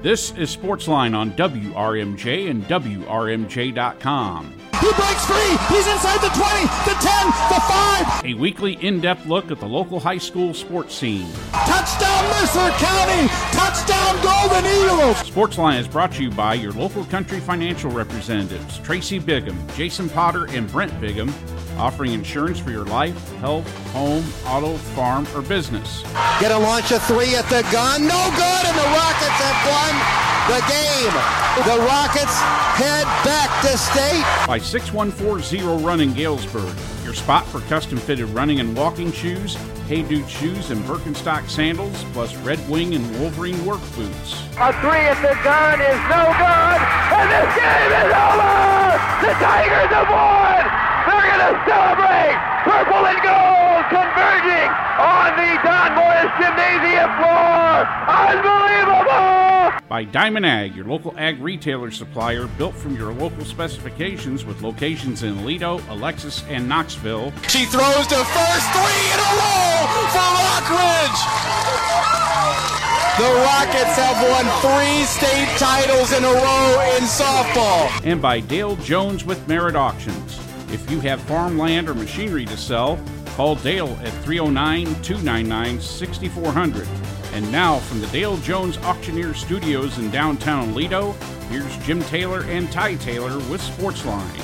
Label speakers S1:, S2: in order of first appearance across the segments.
S1: This is Sportsline on WRMJ and WRMJ.com.
S2: He breaks free. He's inside the 20, the 10, the 5.
S1: A weekly in-depth look at the local high school sports scene.
S2: Touchdown Mercer County. Touchdown Golden Eagles.
S1: Sportsline is brought to you by your local country financial representatives, Tracy Bigham, Jason Potter, and Brent Bigham, offering insurance for your life, health, home, auto, farm, or business.
S2: Gonna launch a 3 at the gun. No good, and the Rockets have won the game. The Rockets head back to state.
S1: By 6140 Run in Galesburg, your spot for custom-fitted running and walking shoes, Hey Dude shoes, and Birkenstock sandals, plus Red Wing and Wolverine work boots.
S3: A 3 at the gun is no good, and this game is over! The Tigers have won! They're going to celebrate! Purple and gold converging on the Don Morris Gymnasium floor! Unbelievable!
S1: By Diamond Ag, your local ag retailer supplier built from your local specifications with locations in Lido, Alexis, and Knoxville.
S2: She throws the first 3 in a row for Rockridge! The Rockets have won 3 state titles in a row in softball.
S1: And by Dale Jones with Merit Auctions. If you have farmland or machinery to sell, call Dale at 309-299-6400. And now from the Dale Jones Auctioneer Studios in downtown Lido, here's Jim Taylor and Ty Taylor with Sportsline.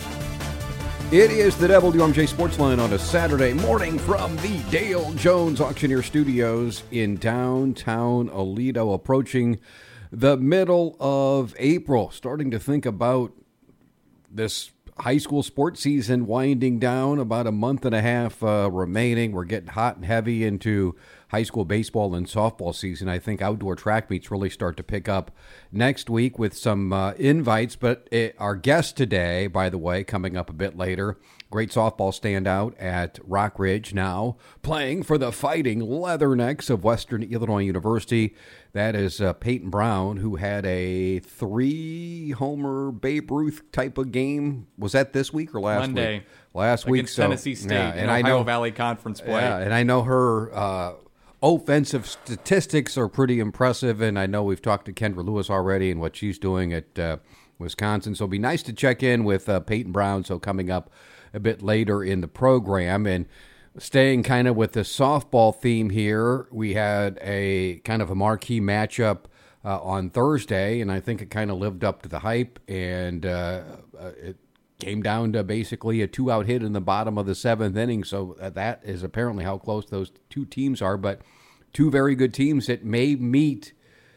S4: It is the WRMJ Sportsline on a Saturday morning from the Dale Jones Auctioneer Studios in downtown Aledo, approaching the middle of April. Starting to think about this high school sports season winding down, about a month and a half remaining. We're getting hot and heavy into high school baseball and softball season. I think outdoor track meets really start to pick up next week with some invites. But our guest today, by the way, coming up a bit later, great softball standout at Rockridge, now playing for the Fighting Leathernecks of Western Illinois University. That is Peyton Brown, who had a 3-homer Babe Ruth type of game. Was that this week or last
S5: Monday.
S4: week? Last week.
S5: Against Tennessee State
S4: and
S5: Ohio Valley Conference play.
S4: Yeah, and I know her offensive statistics are pretty impressive, and I know we've talked to Kendra Lewis already and what she's doing at Wisconsin. So it'll be nice to check in with Peyton Brown, so coming up a bit later in the program. And staying kind of with the softball theme here, we had a kind of a marquee matchup on Thursday, and I think it kind of lived up to the hype, and it came down to basically a 2-out hit in the bottom of the 7th inning. So that is apparently how close those two teams are, but two very good teams that may meet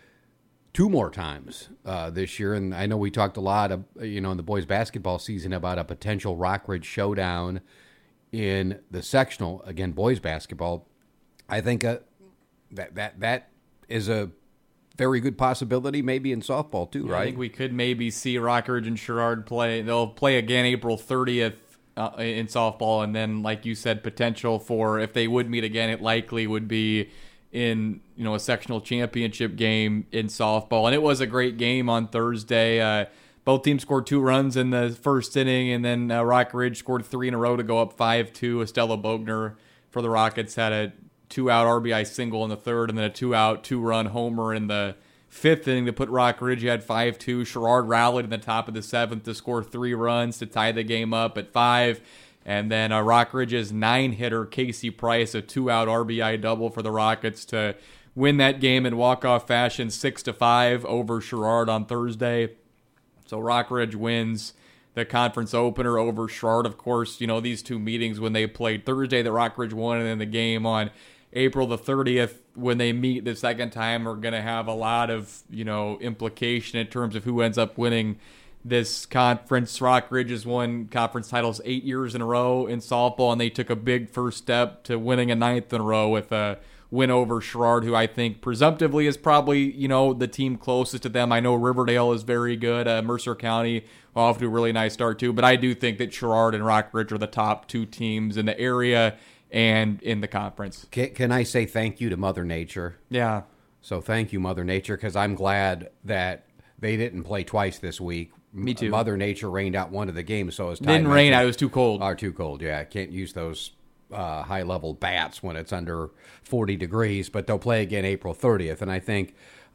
S4: 2 more times this year. And I know we talked a lot of, in the boys basketball season about a potential Rockridge showdown in the sectional, again, boys basketball. I think that is a very good possibility, maybe in softball too, right?
S5: I think we could maybe see Rockridge and Sherrard play. They'll play again April 30th in softball, and then, like you said, potential for, if they would meet again, it likely would be in a sectional championship game in softball. And it was a great game on Thursday. Both teams scored 2 runs in the first inning, and then Rockridge scored 3 in a row to go up 5-2. Estella Bogner for the Rockets had a 2-out RBI single in the 3rd, and then a 2-out 2-run homer in the 5th inning to put Rockridge at 5-2. Sherrard rallied in the top of the 7th to score 3 runs to tie the game up at 5. And then Rockridge's 9-hitter, Casey Price, a 2-out RBI double for the Rockets to win that game in walk-off fashion 6-5 over Sherrard on Thursday. So Rockridge wins the conference opener over Sherrard. Of course, these two meetings when they played Thursday, the Rockridge won, and then the game on April the 30th when they meet the second time are going to have a lot of, implication in terms of who ends up winning this conference. Rockridge has won conference titles 8 years in a row in softball, and they took a big first step to winning a 9th in a row with a win over Sherrard, who I think presumptively is probably, the team closest to them. I know Riverdale is very good. Mercer County will off to a really nice start too, but I do think that Sherrard and Rockridge are the top 2 teams in the area and in the conference.
S4: Can I say thank you to Mother Nature?
S5: Yeah.
S4: So thank you, Mother Nature, because I'm glad that they didn't play twice this week.
S5: Me too.
S4: Mother Nature rained out one of the games, so it was
S5: didn't rain out. It was too cold.
S4: Too cold, yeah. Can't use those high-level bats when it's under 40 degrees, but they'll play again April 30th. And I think,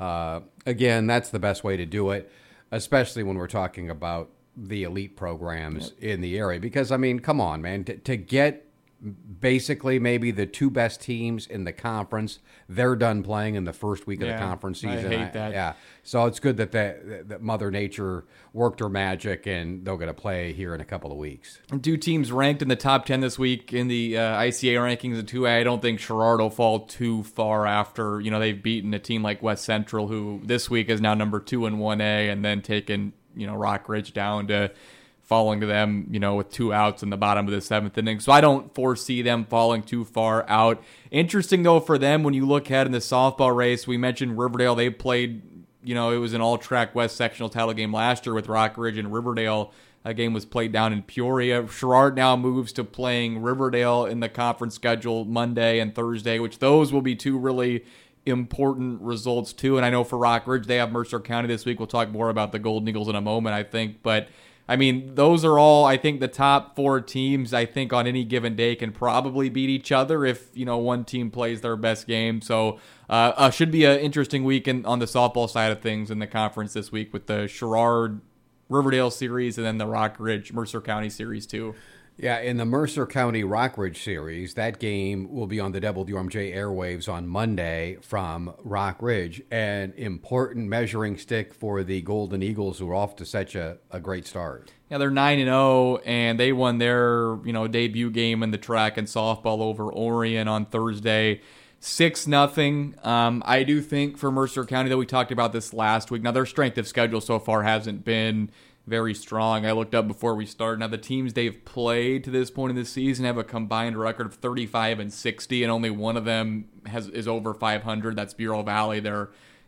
S4: again, that's the best way to do it, especially when we're talking about the elite programs in the area. Because, I mean, come on, man, to get basically maybe the two best teams in the conference, they're done playing in the first week of the conference season.
S5: I hate that.
S4: Yeah, so it's good that Mother Nature worked her magic, and they're going to play here in a couple of weeks.
S5: Two teams ranked in the top 10 this week in the ICA rankings in 2A. I don't think Sherrard will fall too far after, they've beaten a team like West Central, who this week is now number 2 in 1A, and then taken, Rock Ridge down to falling to them, with 2 outs in the bottom of the 7th inning. So I don't foresee them falling too far out. Interesting, though, for them, when you look ahead in the softball race, we mentioned Riverdale. They played, it was an all-track West sectional title game last year with Rock Ridge and Riverdale. That game was played down in Peoria. Sherrard now moves to playing Riverdale in the conference schedule Monday and Thursday, which those will be 2 really important results, too. And I know for Rock Ridge, they have Mercer County this week. We'll talk more about the Golden Eagles in a moment, I think. But I mean, those are all, I think, the top 4 teams, I think, on any given day can probably beat each other if, one team plays their best game. So should be an interesting week on the softball side of things in the conference this week with the Sherrard Riverdale series and then the Rock Ridge Mercer County series, too.
S4: Yeah, in the Mercer County Rock Ridge series, that game will be on the WRMJ airwaves on Monday from Rock Ridge, an important measuring stick for the Golden Eagles, who are off to such a great start.
S5: Yeah, they're 9-0, and they won their debut game in the track and softball over Orion on Thursday, 6-0. I do think for Mercer County, that we talked about this last week. Now, their strength of schedule so far hasn't been very strong. I looked up before we started. Now, the teams they've played to this point in the season have a combined record of 35-60, and only one of them is over 500. That's Bureau Valley. They're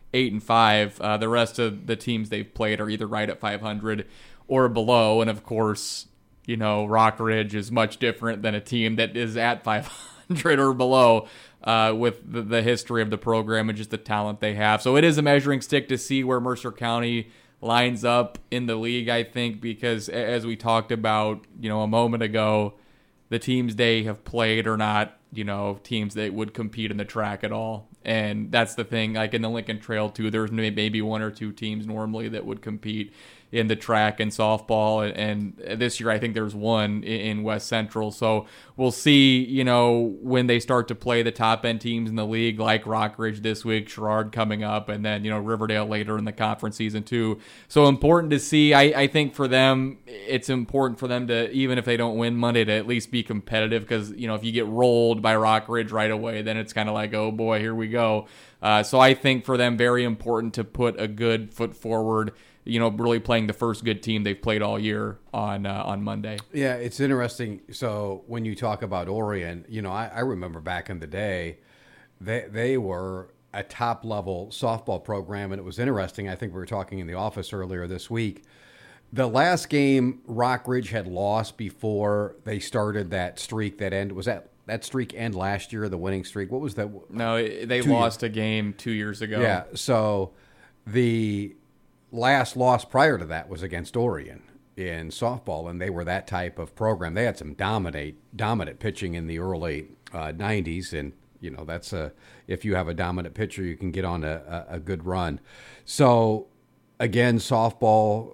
S5: 8-5. The rest of the teams they've played are either right at 500 or below. And of course, Rock Ridge is much different than a team that is at 500 or below, with the history of the program and just the talent they have. So it is a measuring stick to see where Mercer County lines up in the league, I think, because as we talked about, a moment ago, the teams they have played are not, teams that would compete in the track at all. And that's the thing, like in the Lincoln Trail, too, there's maybe 1 or 2 teams normally that would compete in the track and softball. And this year, I think there's 1 in West Central. So we'll see, when they start to play the top-end teams in the league, like Rock Ridge this week, Sherrard coming up, and then, Riverdale later in the conference season, too. So important to see. I think for them, it's important for them to, even if they don't win Monday, to at least be competitive, because, if you get rolled by Rock Ridge right away, then it's kind of like, oh, boy, here we go. So I think for them, very important to put a good foot forward, really playing the first good team they've played all year on Monday.
S4: Yeah, it's interesting. So when you talk about Orion, I remember back in the day, they were a top-level softball program, and it was interesting. I think we were talking in the office earlier this week. The last game Rock Ridge had lost before they started that streak that ended, was that streak end last year, the winning streak? What was that?
S5: No, they lost a game 2 years ago.
S4: Yeah, so the last loss prior to that was against Orion in softball, and they were that type of program. They had some dominant pitching in the early 90s, and that's if you have a dominant pitcher, you can get on a good run. So again, softball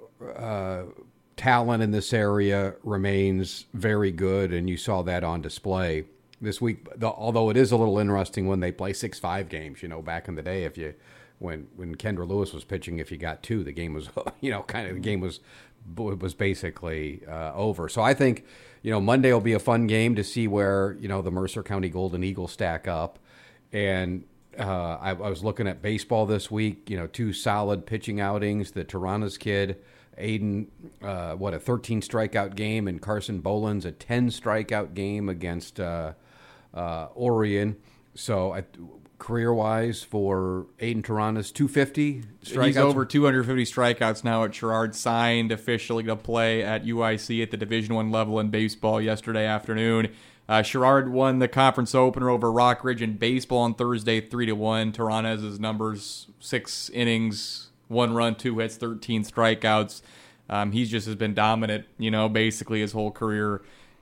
S4: talent in this area remains very good, and you saw that on display this week. Although it is a little interesting when they play 6-5 games. Back in the day, when Kendra Lewis was pitching, if you got 2, the game was the game was basically over. So I think Monday will be a fun game to see where the Mercer County Golden Eagles stack up. And I was looking at baseball this week. 2 solid pitching outings. The Toronto's kid, Aiden, a 13 strikeout game, and Carson Boland's a 10 strikeout game against Orion. So career-wise for Aiden Toronto's 250 strikeouts.
S5: He's over 250 strikeouts now at Sherrard, signed officially to play at UIC at the Division I level in baseball yesterday afternoon. Sherrard won the conference opener over Rock Ridge in baseball on Thursday, 3-1. Toronto's numbers: 6 innings, 1 run, 2 hits, 13 strikeouts. He's just has been dominant, basically his whole career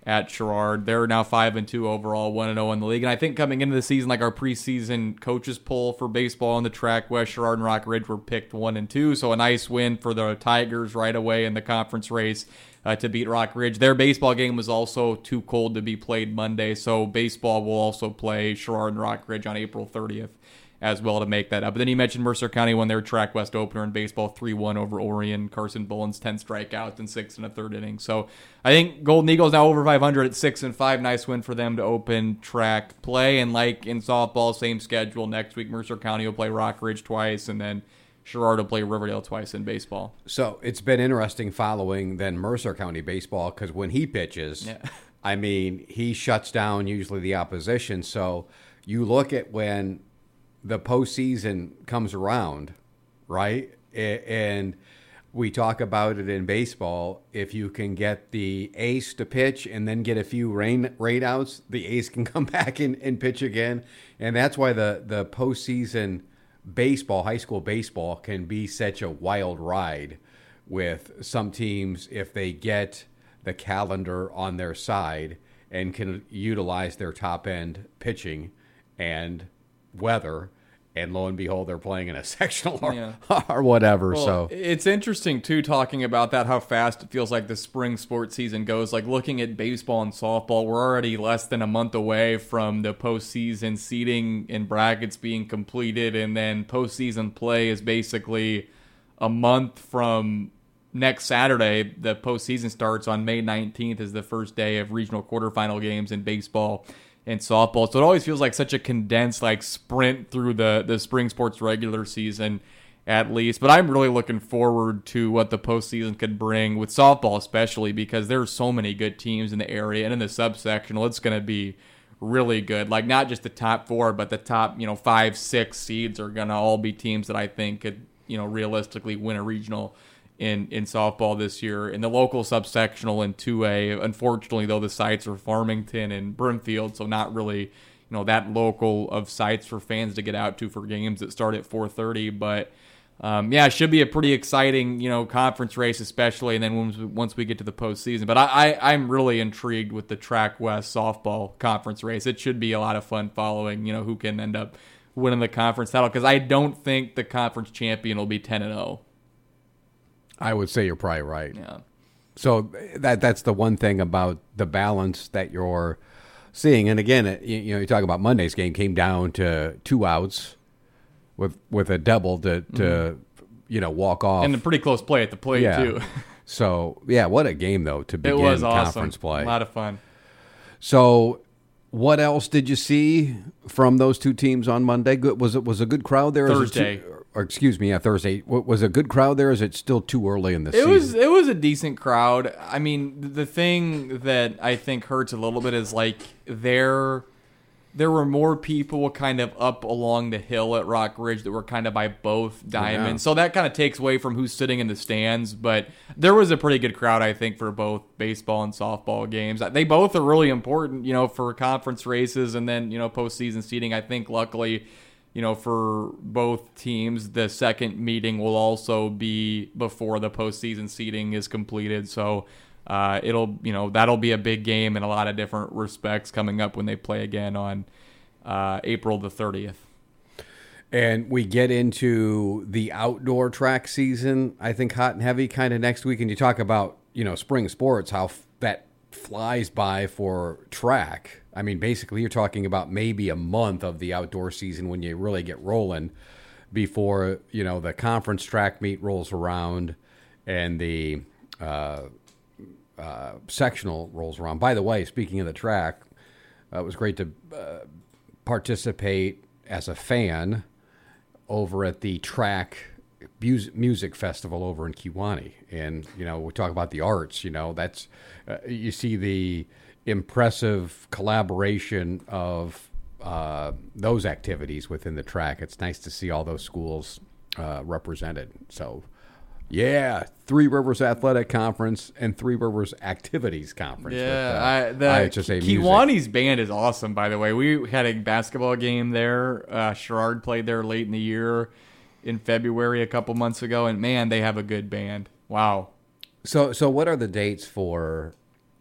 S5: at Sherrard. They're now 5-2 overall, 1-0 in the league. And I think coming into the season, like our preseason coaches poll for baseball on the track, West Sherrard and Rock Ridge were picked 1-2. So a nice win for the Tigers right away in the conference race to beat Rock Ridge. Their baseball game was also too cold to be played Monday, so baseball will also play Sherrard and Rock Ridge on April 30th as well to make that up. But then you mentioned Mercer County won their Track West opener in baseball 3-1 over Orion. Carson Bullens 10 strikeouts in 6 1/3 innings. So I think Golden Eagles now over 500 at 6-5. Nice win for them to open track play. And like in softball, same schedule. Next week Mercer County will play Rock Ridge twice, and then Sherrard will play Riverdale twice in baseball.
S4: So it's been interesting following then Mercer County baseball, because when he pitches, I mean, he shuts down usually the opposition. So you look at when the postseason comes around, right? And we talk about it in baseball. If you can get the ace to pitch and then get a few rain outs, the ace can come back and pitch again. And that's why the postseason baseball, high school baseball, can be such a wild ride with some teams if they get the calendar on their side and can utilize their top end pitching and weather, and lo and behold, they're playing in a sectional or whatever.
S5: Well,
S4: so
S5: it's interesting too, talking about that, how fast it feels like the spring sports season goes. Like looking at baseball and softball, we're already less than a month away from the postseason seeding and brackets being completed, and then postseason play is basically a month from next Saturday. The postseason starts on May 19th is the first day of regional quarterfinal games in baseball and softball. So it always feels like such a condensed like sprint through the spring sports regular season at least. But I'm really looking forward to what the postseason could bring with softball, especially because there's so many good teams in the area, and in the subsectional it's going to be really good. Like not just the top 4, but the top 5, 6 seeds are going to all be teams that I think could realistically win a regional in softball this year. In the local subsectional in 2A, unfortunately, though, the sites are Farmington and Brimfield, so not really, that local of sites for fans to get out to for games that start at 4:30. But it should be a pretty exciting, conference race, especially, and then once we get to the postseason. But I'm really intrigued with the Track West softball conference race. It should be a lot of fun following, who can end up winning the conference title, because I don't think the conference champion will be 10-0.
S4: I would say you're probably right.
S5: Yeah.
S4: So that's the one thing about the balance that you're seeing. And again, you talk about Monday's game came down to 2 outs with a double to walk off.
S5: And a pretty close play at the plate, too.
S4: So, what a game, though, to begin
S5: it was awesome.
S4: Conference play.
S5: A lot of fun.
S4: So what else did you see from those two teams on Monday? Was a good crowd there?
S5: Thursday.
S4: Thursday. Was a good crowd there? Or is it still too early in the season?
S5: It was a decent crowd. I mean, the thing that I think hurts a little bit is like there were more people kind of up along the hill at Rock Ridge that were kind of by both diamonds. So that kind of takes away from who's sitting in the stands. But there was a pretty good crowd, I think, for both baseball and softball games. They both are really important, for conference races and then, postseason seeding. I think luckily, for both teams, the second meeting will also be before the postseason seeding is completed. So that'll be a big game in a lot of different respects coming up when they play again on April the 30th.
S4: And we get into the outdoor track season, I think, hot and heavy kind of next week. And you talk about, spring sports, how that flies by for track. I mean, basically, you're talking about maybe a month of the outdoor season when you really get rolling before, the conference track meet rolls around and the sectional rolls around. By the way, speaking of the track, it was great to participate as a fan over at the track music festival over in Kewanee. And, we talk about the arts, that's, you see the impressive collaboration of those activities within the track. It's nice to see all those schools represented. So, Three Rivers Athletic Conference and Three Rivers Activities Conference.
S5: Yeah,
S4: with, IHSA
S5: Kewanee's band is awesome, by the way. We had a basketball game there. Sherrard played there late in the year in February a couple months ago, and man, they have a good band. Wow.
S4: So what are the dates for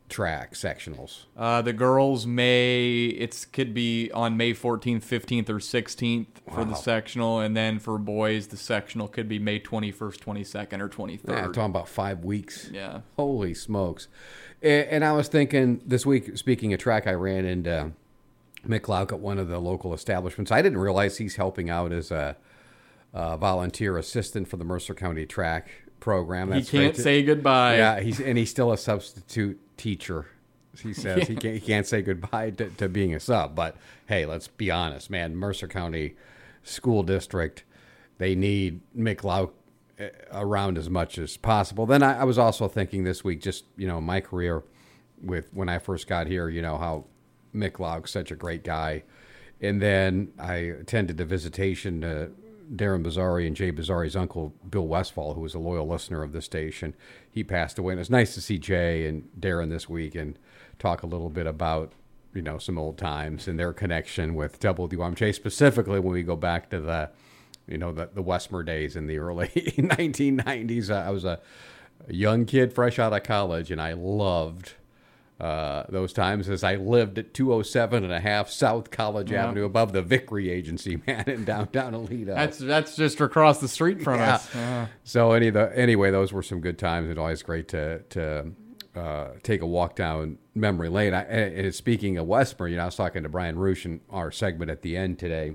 S4: track sectionals?
S5: The girls could be on May 14th, 15th, or 16th for the sectional, and then for boys, the sectional could be May 21st, 22nd, or 23rd.
S4: Yeah, talking about 5 weeks.
S5: Yeah.
S4: Holy smokes. And I was thinking this week, speaking of track, I ran into Mick Lauk at one of the local establishments. I didn't realize he's helping out as a volunteer assistant for the Mercer County track program.
S5: He can't say goodbye.
S4: Yeah, he's still a substitute teacher. He says he can't say goodbye to being a sub. But hey, let's be honest, man. Mercer County School District, they need Mick Lauk around as much as possible. Then I was also thinking this week, just my career with when I first got here, how Mick Lauk's such a great guy, and then I attended a visitation to Darren Bazzari and Jay Bazzari's uncle, Bill Westfall, who was a loyal listener of the station. He passed away, and it's nice to see Jay and Darren this week and talk a little bit about, some old times and their connection with WMJ, specifically when we go back to the Westmer days in the early 1990s. I was a young kid fresh out of college, and I loved those times as I lived at 207 and a half South College Avenue above the Vickery Agency, man, in downtown Aledo.
S5: That's just across the street from us.
S4: So anyway, those were some good times. It's always great to take a walk down memory lane. And speaking of Westmer, I was talking to Brian Roosh in our segment at the end today.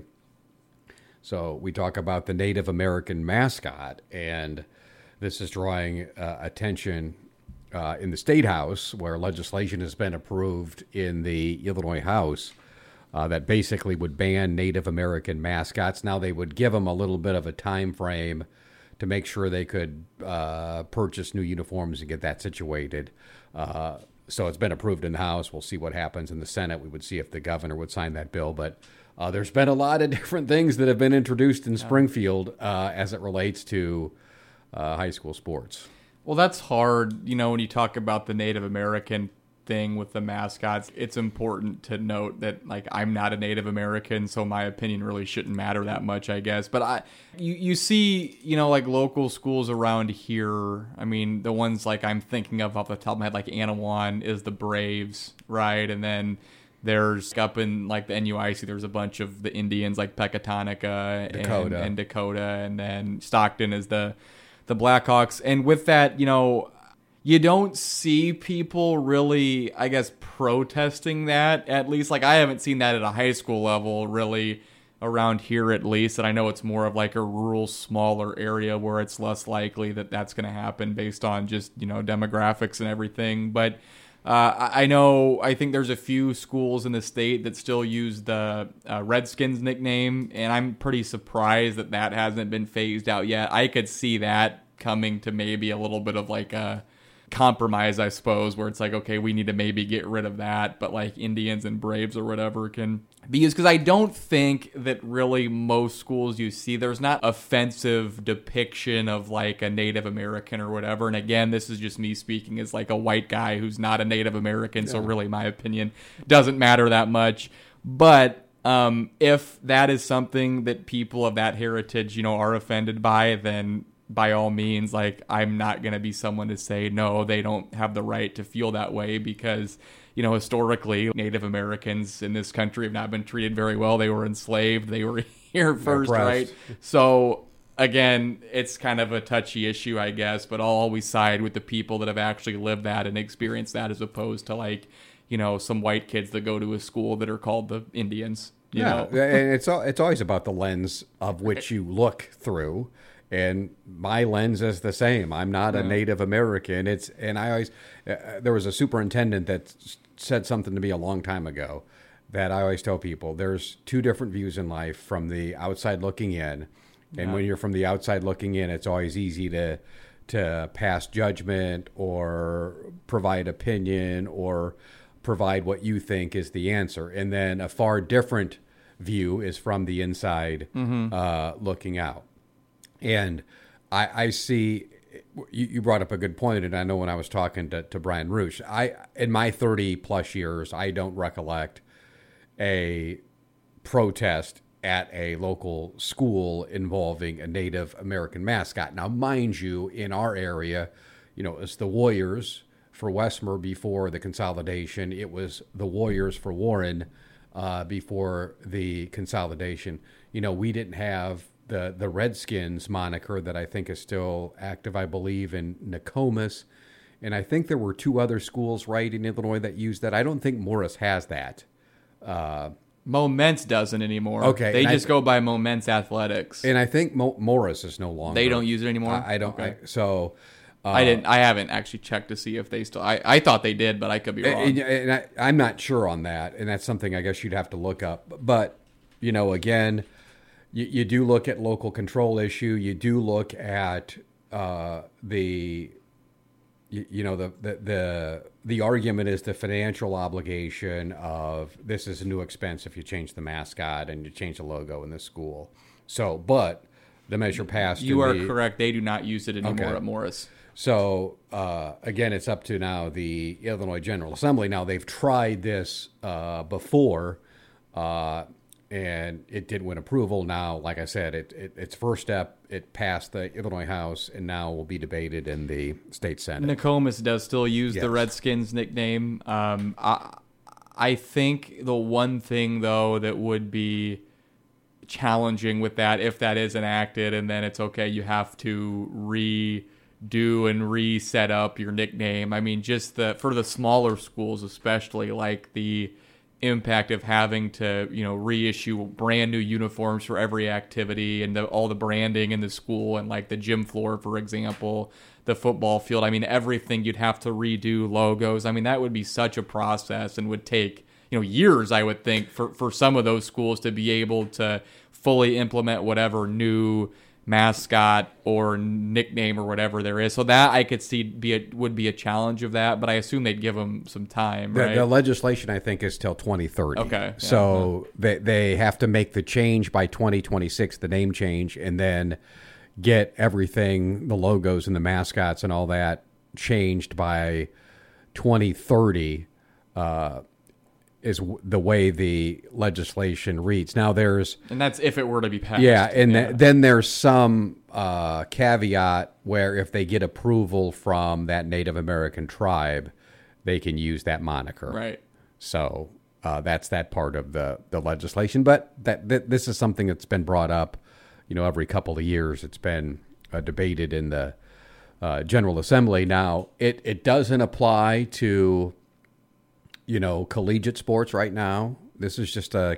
S4: So we talk about the Native American mascot, and this is drawing attention in the State House, where legislation has been approved in the Illinois House that basically would ban Native American mascots. Now they would give them a little bit of a time frame to make sure they could purchase new uniforms and get that situated. So it's been approved in the House. We'll see what happens in the Senate. We would see if the governor would sign that bill. But there's been a lot of different things that have been introduced in Springfield as it relates to high school sports.
S5: Well, that's hard, when you talk about the Native American thing with the mascots. It's important to note that, I'm not a Native American, so my opinion really shouldn't matter that much, I guess. But you see, local schools around here. I mean, the ones I'm thinking of off the top of my head, Anawan is the Braves, right? And then there's up in the NUIC, there's a bunch of the Indians Pecatonica and Dakota, and then Stockton is the Blackhawks. And with that, you don't see people really, I guess, protesting that, at least. I haven't seen that at a high school level, really, around here at least. And I know it's more of a rural, smaller area where it's less likely that that's going to happen based on just, demographics and everything. But I think there's a few schools in the state that still use the Redskins nickname, and I'm pretty surprised that hasn't been phased out yet. I could see that coming to maybe a little bit of a compromise, I suppose, where it's okay, we need to maybe get rid of that, but Indians and Braves or whatever can be used. Because I don't think that really most schools you see, there's not offensive depiction of a Native American or whatever. And again, this is just me speaking as a white guy who's not a Native American, so really my opinion doesn't matter that much. But if that is something that people of that heritage, are offended by, then by all means, I'm not going to be someone to say, no, they don't have the right to feel that way, because, historically, Native Americans in this country have not been treated very well. They were enslaved. They were here first, right? So, again, it's kind of a touchy issue, I guess, but I'll always side with the people that have actually lived that and experienced that, as opposed to, some white kids that go to a school that are called the Indians. You know?
S4: And it's always about the lens of which you look through. And my lens is the same. I'm not a Native American. There was a superintendent that said something to me a long time ago that I always tell people, there's two different views in life from the outside looking in. And when you're from the outside looking in, it's always easy to pass judgment or provide opinion or provide what you think is the answer. And then a far different view is from the inside looking out. And I see, you brought up a good point, and I know when I was talking to Brian Roosh, in my 30-plus years, I don't recollect a protest at a local school involving a Native American mascot. Now, mind you, in our area, it's the Warriors, for Westmore before the consolidation. It was the Warriors for Warren before the consolidation. We didn't have the Redskins moniker that I think is still active, I believe, in Nokomis. And I think there were 2 other schools, right, in Illinois that used that. I don't think Morris has that.
S5: Moments doesn't anymore.
S4: Okay.
S5: They just go by Moments Athletics.
S4: And I think Morris is no longer.
S5: They don't use it anymore?
S4: I don't.
S5: Okay.
S4: I
S5: haven't actually checked to see if they still. I thought they did, but I could be wrong.
S4: And I'm not sure on that, and that's something I guess you'd have to look up. But again, you do look at local control issue. You do look at the argument is the financial obligation of this is a new expense if you change the mascot and you change the logo in the school. So, but the measure passed.
S5: You are correct. They do not use it anymore at Morris.
S4: So, again, it's up to now the Illinois General Assembly. Now, they've tried this before, and it did win approval. Now, like I said, its first step, it passed the Illinois House, and now will be debated in the state Senate.
S5: Nokomis does still use the Redskins nickname. I think the one thing, though, that would be challenging with that, if that is enacted, and then it's okay, you have to redo and reset up your nickname. I mean, just for the smaller schools, especially, like the impact of having to, reissue brand new uniforms for every activity and all the branding in the school and like the gym floor, for example, the football field. I mean, everything you'd have to redo, logos. I mean, that would be such a process and would take, years, I would think, for some of those schools to be able to fully implement whatever new mascot or nickname or whatever there is. So that I could see would be a challenge of that, but I assume they'd give them some time, right?
S4: The legislation, I think, is till 2030.
S5: Okay. Yeah,
S4: so they have to make the change by 2026, the name change, and then get everything, the logos and the mascots and all that changed by 2030, is the way the legislation reads. Now and
S5: that's if it were to be passed.
S4: Yeah, and then there's some caveat where if they get approval from that Native American tribe, they can use that moniker.
S5: Right.
S4: So that's that part of the legislation. But this is something that's been brought up, every couple of years. It's been debated in the General Assembly. Now, it doesn't apply to collegiate sports right now. This is just a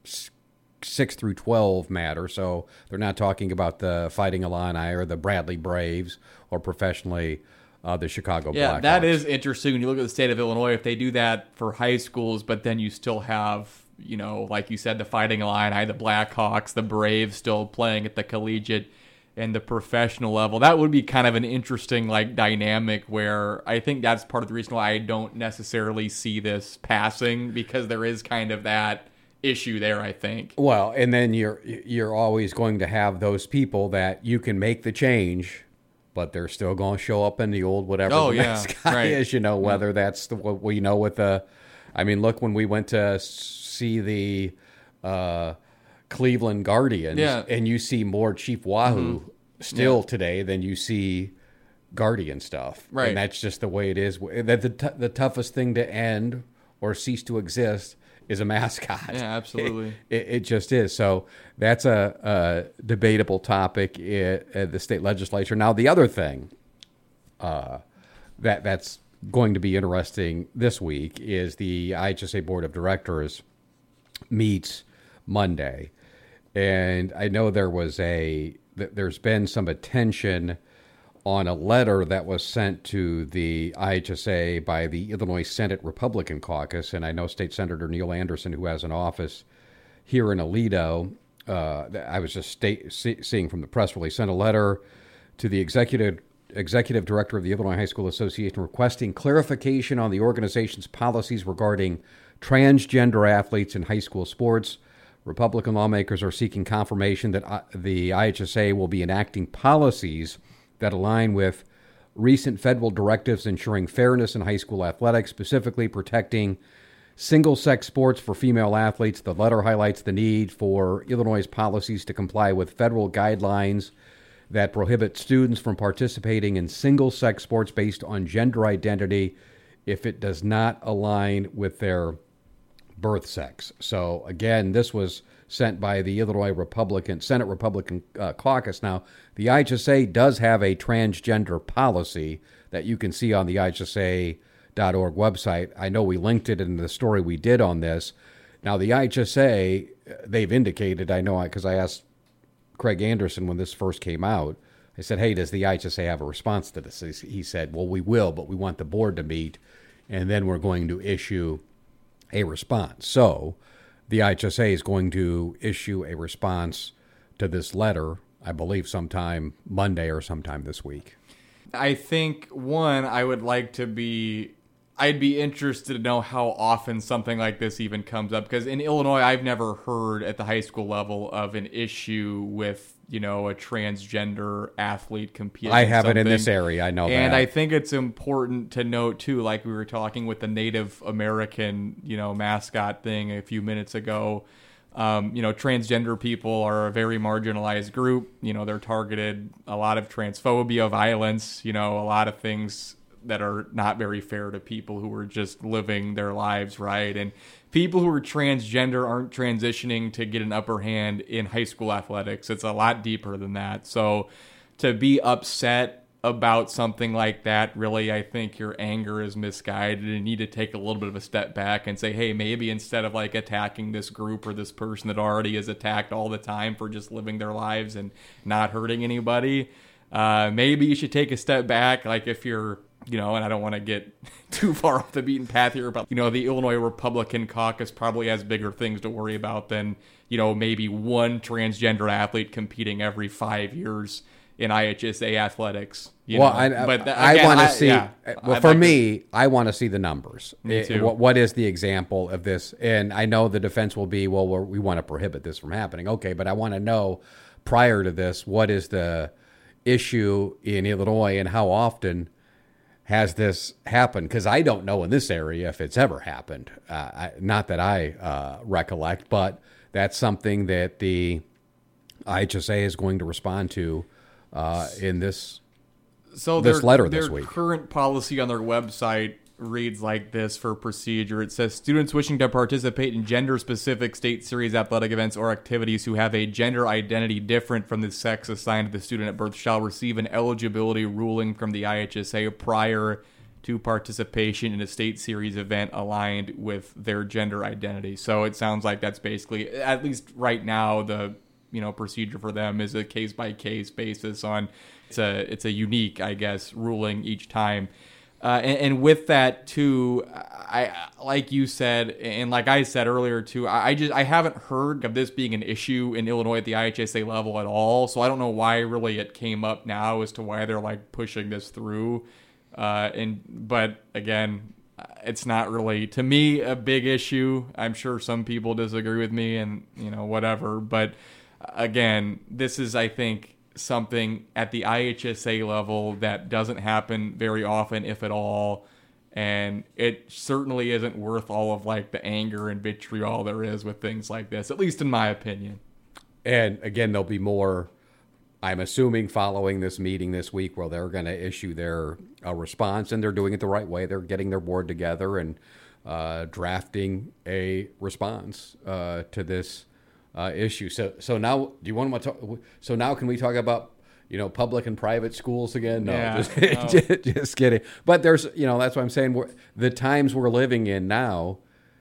S4: 6 through 12 matter, so they're not talking about the Fighting Illini or the Bradley Braves or professionally the Chicago Blackhawks.
S5: Yeah, that is interesting when you look at the state of Illinois. If they do that for high schools, but then you still have, like you said, the Fighting Illini, the Blackhawks, the Braves still playing at the collegiate and the professional level. That would be kind of an interesting dynamic where I think that's part of the reason why I don't necessarily see this passing, because there is kind of that issue there, I think.
S4: Well, and then you're always going to have those people that you can make the change, but they're still going to show up in the old whatever mascot is, whether that's what we know with look, when we went to see the Cleveland Guardians, and you see more Chief Wahoo still today than you see Guardian stuff.
S5: Right.
S4: And that's just the way it is. The toughest thing to end or cease to exist is a mascot.
S5: Yeah, absolutely.
S4: It just is. So that's a debatable topic at the state legislature. Now, the other thing that's going to be interesting this week is the IHSA Board of Directors meets Monday. And I know there's been some attention on a letter that was sent to the IHSA by the Illinois Senate Republican Caucus. And I know State Senator Neil Anderson, who has an office here in Aledo, I was just seeing from the press release, sent a letter to the executive director of the Illinois High School Association requesting clarification on the organization's policies regarding transgender athletes in high school sports. Republican lawmakers are seeking confirmation that the IHSA will be enacting policies that align with recent federal directives ensuring fairness in high school athletics, specifically protecting single-sex sports for female athletes. The letter highlights the need for Illinois' policies to comply with federal guidelines that prohibits students from participating in single-sex sports based on gender identity if it does not align with their birth sex. So, again, this was sent by the Illinois Senate Republican Caucus. Now, the IHSA does have a transgender policy that you can see on the IHSA.org website. I know we linked it in the story we did on this. Now, the IHSA, they've indicated, I know because I asked Craig Anderson when this first came out, I said, hey, does the IHSA have a response to this? He said, well, we will, but we want the board to meet, and then we're going to issue a response. So the IHSA is going to issue a response to this letter, I believe sometime Monday or sometime this week.
S5: I think, I'd be interested to know how often something like this even comes up, because in Illinois, I've never heard at the high school level of an issue with, a transgender athlete competing.
S4: I haven't in this area, I know that.
S5: And I think it's important to note, too, like we were talking with the Native American, mascot thing a few minutes ago, transgender people are a very marginalized group. They're targeted, a lot of transphobia, violence, a lot of things that are not very fair to people who are just living their lives, right? And people who are transgender aren't transitioning to get an upper hand in high school athletics. It's a lot deeper than that. So to be upset about something like that, really, I think your anger is misguided, and you need to take a little bit of a step back and say, hey, maybe instead of like attacking this group or this person that already is attacked all the time for just living their lives and not hurting anybody, maybe you should take a step back. Like if you're, and I don't want to get too far off the beaten path here, but, the Illinois Republican Caucus probably has bigger things to worry about than, maybe one transgender athlete competing every 5 years in IHSA athletics. I want to see. I want to see the numbers. Me too.
S4: What is the example of this? And I know the defense will be, well, we want to prohibit this from happening. Okay, but I want to know prior to this, what is the issue in Illinois and how often has this happened? Because I don't know in this area if it's ever happened. Not that I recollect, but that's something that the IHSA is going to respond to in this letter this week.
S5: Their current policy on their website reads like this for procedure. It says, students wishing to participate in gender-specific state series athletic events or activities who have a gender identity different from the sex assigned to the student at birth shall receive an eligibility ruling from the IHSA prior to participation in a state series event aligned with their gender identity. So it sounds like that's basically, at least right now, the procedure for them is a case-by-case basis on it's a unique, I guess, ruling each time. And with that too, I like you said, and like I said earlier too, I haven't heard of this being an issue in Illinois at the IHSA level at all. So I don't know why really it came up now as to why they're like pushing this through. But again, it's not really, to me, a big issue. I'm sure some people disagree with me and whatever. But again, this is, I think, something at the IHSA level that doesn't happen very often, if at all, and it certainly isn't worth all of like the anger and vitriol there is with things like this, at least in my opinion.
S4: And again, there'll be more, I'm assuming, following this meeting this week where they're going to issue their response, and they're doing it the right way. They're getting their board together and drafting a response to this issue. So now, do you want to talk? So now, can we talk about public and private schools again? No,
S5: yeah,
S4: just kidding. But there's that's what I'm saying. The times we're living in now,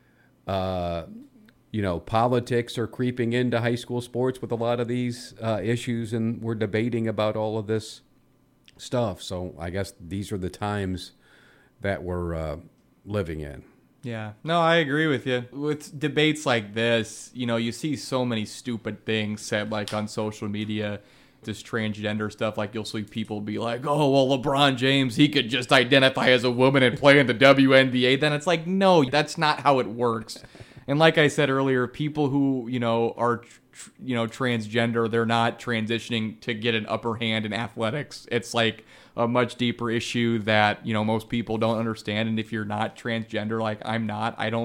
S4: politics are creeping into high school sports with a lot of these issues, and we're debating about all of this stuff. So I guess these are the times that we're living in.
S5: Yeah, no, I agree with you. With debates like this, you see so many stupid things said like on social media, this transgender stuff. Like you'll see people be like, oh, well, LeBron James, he could just identify as a woman and play in the WNBA. Then it's like, no, that's not how it works. And like I said earlier, people who, are, transgender, they're not transitioning to get an upper hand in athletics. It's like a much deeper issue that, most people don't understand. And if you're not transgender, like I'm not, I don't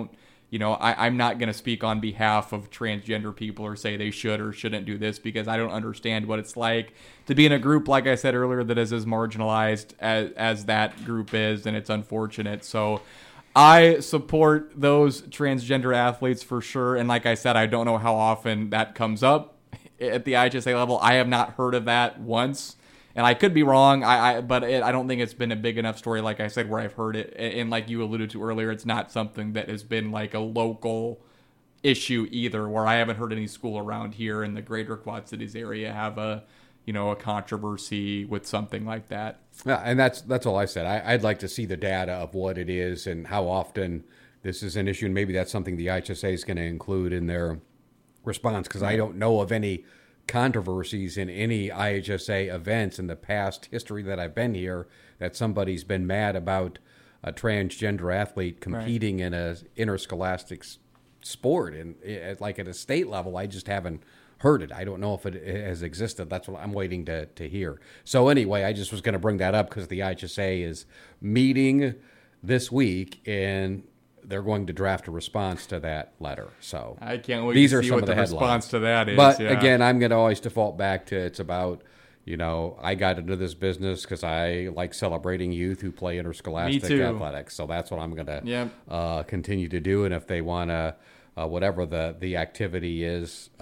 S5: I'm not going to speak on behalf of transgender people or say they should or shouldn't do this, because I don't understand what it's like to be in a group, like I said earlier, that is as marginalized as that group is, and it's unfortunate. So I support those transgender athletes for sure. And like I said, I don't know how often that comes up at the IHSA level. I have not heard of that once. And I could be wrong, but I don't think it's been a big enough story, like I said, where I've heard it. And like you alluded to earlier, it's not something that has been like a local issue either, where I haven't heard any school around here in the greater Quad Cities area have a controversy with something like that.
S4: Yeah, and that's all I said. I'd like to see the data of what it is and how often this is an issue, and maybe that's something the IHSA is going to include in their response, because I don't know of any controversies in any IHSA events in the past history that I've been here that somebody's been mad about a transgender athlete competing in a interscholastic sport, and like at a state level. I just haven't heard it. I don't know if it has existed. That's what I'm waiting to hear. So anyway, I just was going to bring that up because the IHSA is meeting this week, and they're going to draft a response to that letter. So
S5: I can't wait
S4: these
S5: to
S4: are
S5: see
S4: some
S5: what
S4: of the
S5: response to that is.
S4: But again, I'm going to always default back to it's about, I got into this business because I like celebrating youth who play interscholastic athletics. So that's what I'm going to continue to do. And if they want to, whatever the activity is,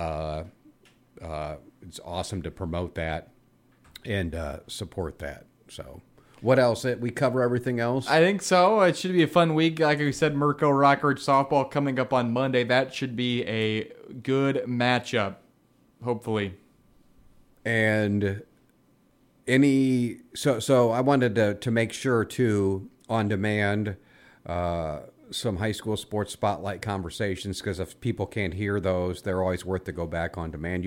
S4: it's awesome to promote that and support that. So what else? We cover everything else?
S5: I think so. It should be a fun week. Like we said, Mirco Rockridge softball coming up on Monday. That should be a good matchup, hopefully.
S4: And so I wanted to make sure too, on demand, some high school sports spotlight conversations, because if people can't hear those, they're always worth to go back on demand.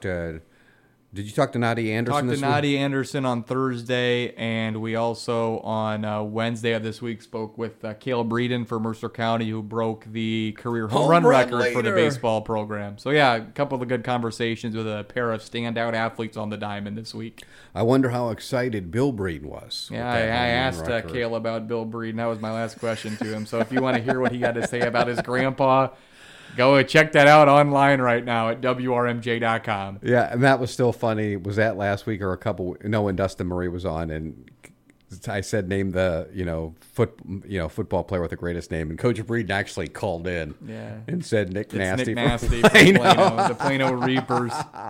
S4: Did you talk to Nadia Anderson this week?
S5: Talked to Nadia Anderson on Thursday, and we also on Wednesday of this week spoke with Caleb Breeden for Mercer County, who broke the career home run record for the baseball program. So yeah, a couple of good conversations with a pair of standout athletes on the diamond this week.
S4: I wonder how excited Bill Breeden was.
S5: Yeah, I asked Caleb about Bill Breeden. That was my last question to him. So if you want to hear what he had to say about his grandpa, go check that out online right now at WRMJ.com.
S4: Yeah, and that was still funny. Was that last week or when Dustin Murray was on, and I said name the football player with the greatest name, and Coach Breeden actually called in and said Nick Nasty.
S5: Nick Nasty from the Plano Reapers.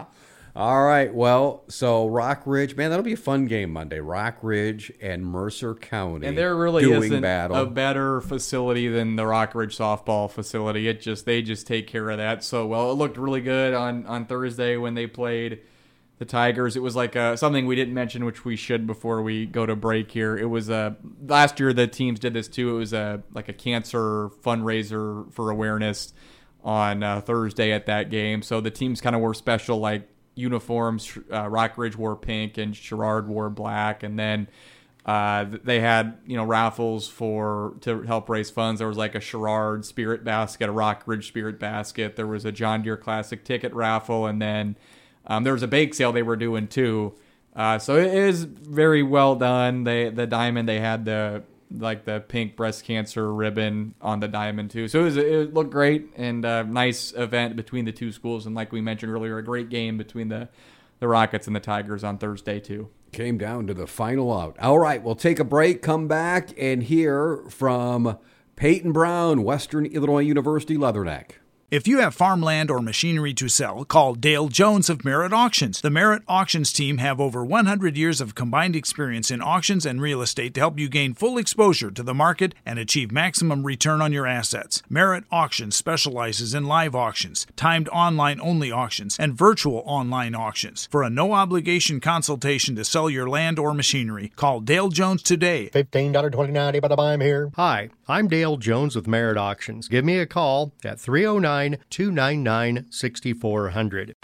S4: All right, well, so Rock Ridge, man, that'll be a fun game Monday. Rock Ridge and Mercer County,
S5: and there really isn't a better facility than the Rock Ridge softball facility. They just take care of that so well. It looked really good on Thursday when they played the Tigers. It was like something we didn't mention, which we should before we go to break here. It was last year the teams did this too. It was like a cancer fundraiser for awareness on Thursday at that game. So the teams kind of were special, like uniforms. Rock Ridge wore pink and Sherrard wore black, and then they had raffles to help raise funds. There was like a Sherrard Spirit Basket, a Rock Ridge Spirit Basket. There was a John Deere Classic ticket raffle, and then there was a bake sale they were doing too. So it is very well done. The diamond, they had the pink breast cancer ribbon on the diamond too. So it looked great, and a nice event between the two schools. And like we mentioned earlier, a great game between the Rockets and the Tigers on Thursday too.
S4: Came down to the final out. All right, we'll take a break, come back, and hear from Peyton Brown, Western Illinois University Leatherneck.
S6: If you have farmland or machinery to sell, call Dale Jones of Merritt Auctions. The Merritt Auctions team have over 100 years of combined experience in auctions and real estate to help you gain full exposure to the market and achieve maximum return on your assets. Merritt Auctions specializes in live auctions, timed online-only auctions, and virtual online auctions. For a no-obligation consultation to sell your land or machinery, call Dale Jones today.
S7: $15.29 by the time here.
S8: Hi, I'm Dale Jones with Merritt Auctions. Give me a call at 309-299-6400.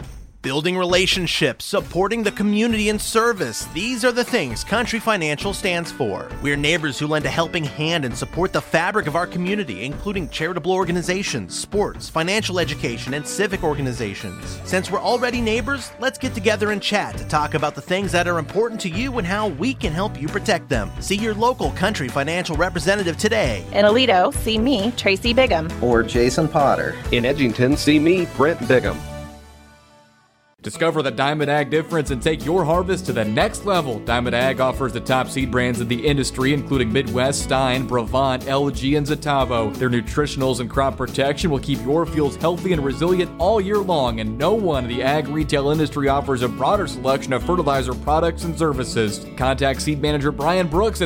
S9: Building relationships, supporting the community, and service. These are the things Country Financial stands for. We're neighbors who lend a helping hand and support the fabric of our community, including charitable organizations, sports, financial education, and civic organizations. Since we're already neighbors, let's get together and chat to talk about the things that are important to you and how we can help you protect them. See your local Country Financial representative today.
S10: In Aledo, see me, Tracy Bigham.
S11: Or Jason Potter.
S12: In Edgington, see me, Brent Bigham.
S5: Discover the Diamond Ag difference and take your harvest to the next level. Diamond Ag offers the top seed brands in the industry, including Midwest, Stein, Brevant, LG, and Zetavo. Their nutritionals and crop protection will keep your fields healthy and resilient all year long, and no one in the ag retail industry offers a broader selection of fertilizer products and services. Contact Seed Manager Brian Brooks at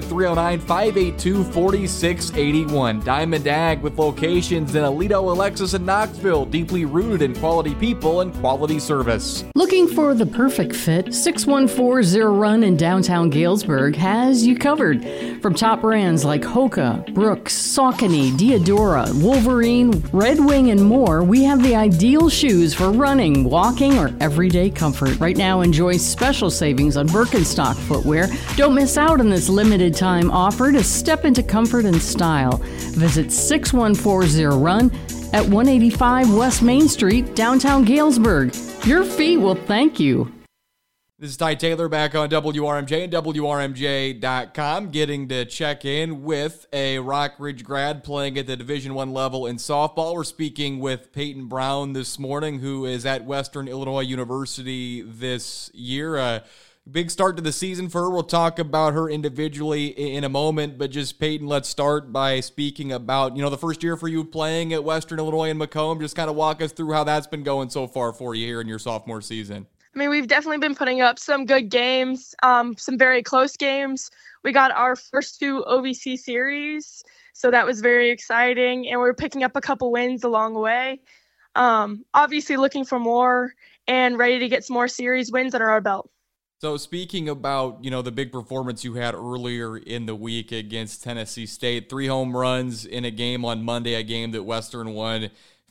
S5: 309-582-4681. Diamond Ag with locations in Aledo, Alexis, and Knoxville, deeply rooted in quality people and quality service.
S13: Looking for the perfect fit? 614 Zero Run in downtown Galesburg has you covered. From top brands like Hoka, Brooks, Saucony, Diadora, Wolverine, Red Wing, and more, we have the ideal shoes for running, walking, or everyday comfort. Right now, enjoy special savings on Birkenstock footwear. Don't miss out on this limited time offer to step into comfort and style. Visit 6140 Zero Run at 185 West Main Street, downtown Galesburg. Your feet will thank you.
S5: This is Ty Taylor back on WRMJ and WRMJ.com, getting to check in with a Rockridge grad playing at the Division I level in softball. We're speaking with Peyton Brown this morning, who is at Western Illinois University this year. Big start to the season for her. We'll talk about her individually in a moment, but just Peyton, let's start by speaking about, the first year for you playing at Western Illinois and Macomb. Just kind of walk us through how that's been going so far for you here in your sophomore season.
S14: I mean, we've definitely been putting up some good games, some very close games. We got our first 2 OVC series, so that was very exciting, and we're picking up a couple wins along the way. Obviously looking for more and ready to get some more series wins under our belt.
S5: So speaking about, the big performance you had earlier in the week against Tennessee State, 3 home runs in a game on Monday, a game that Western won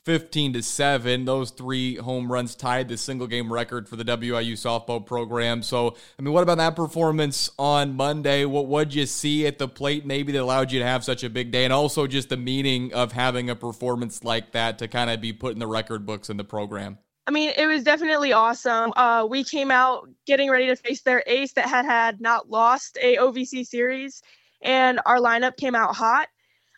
S5: 15-7. Those 3 home runs tied the single game record for the WIU softball program. So, what about that performance on Monday? What'd you see at the plate maybe that allowed you to have such a big day? And also just the meaning of having a performance like that to kind of be put in the record books in the program.
S14: It was definitely awesome. We came out getting ready to face their ace that had not lost a OVC series, and our lineup came out hot.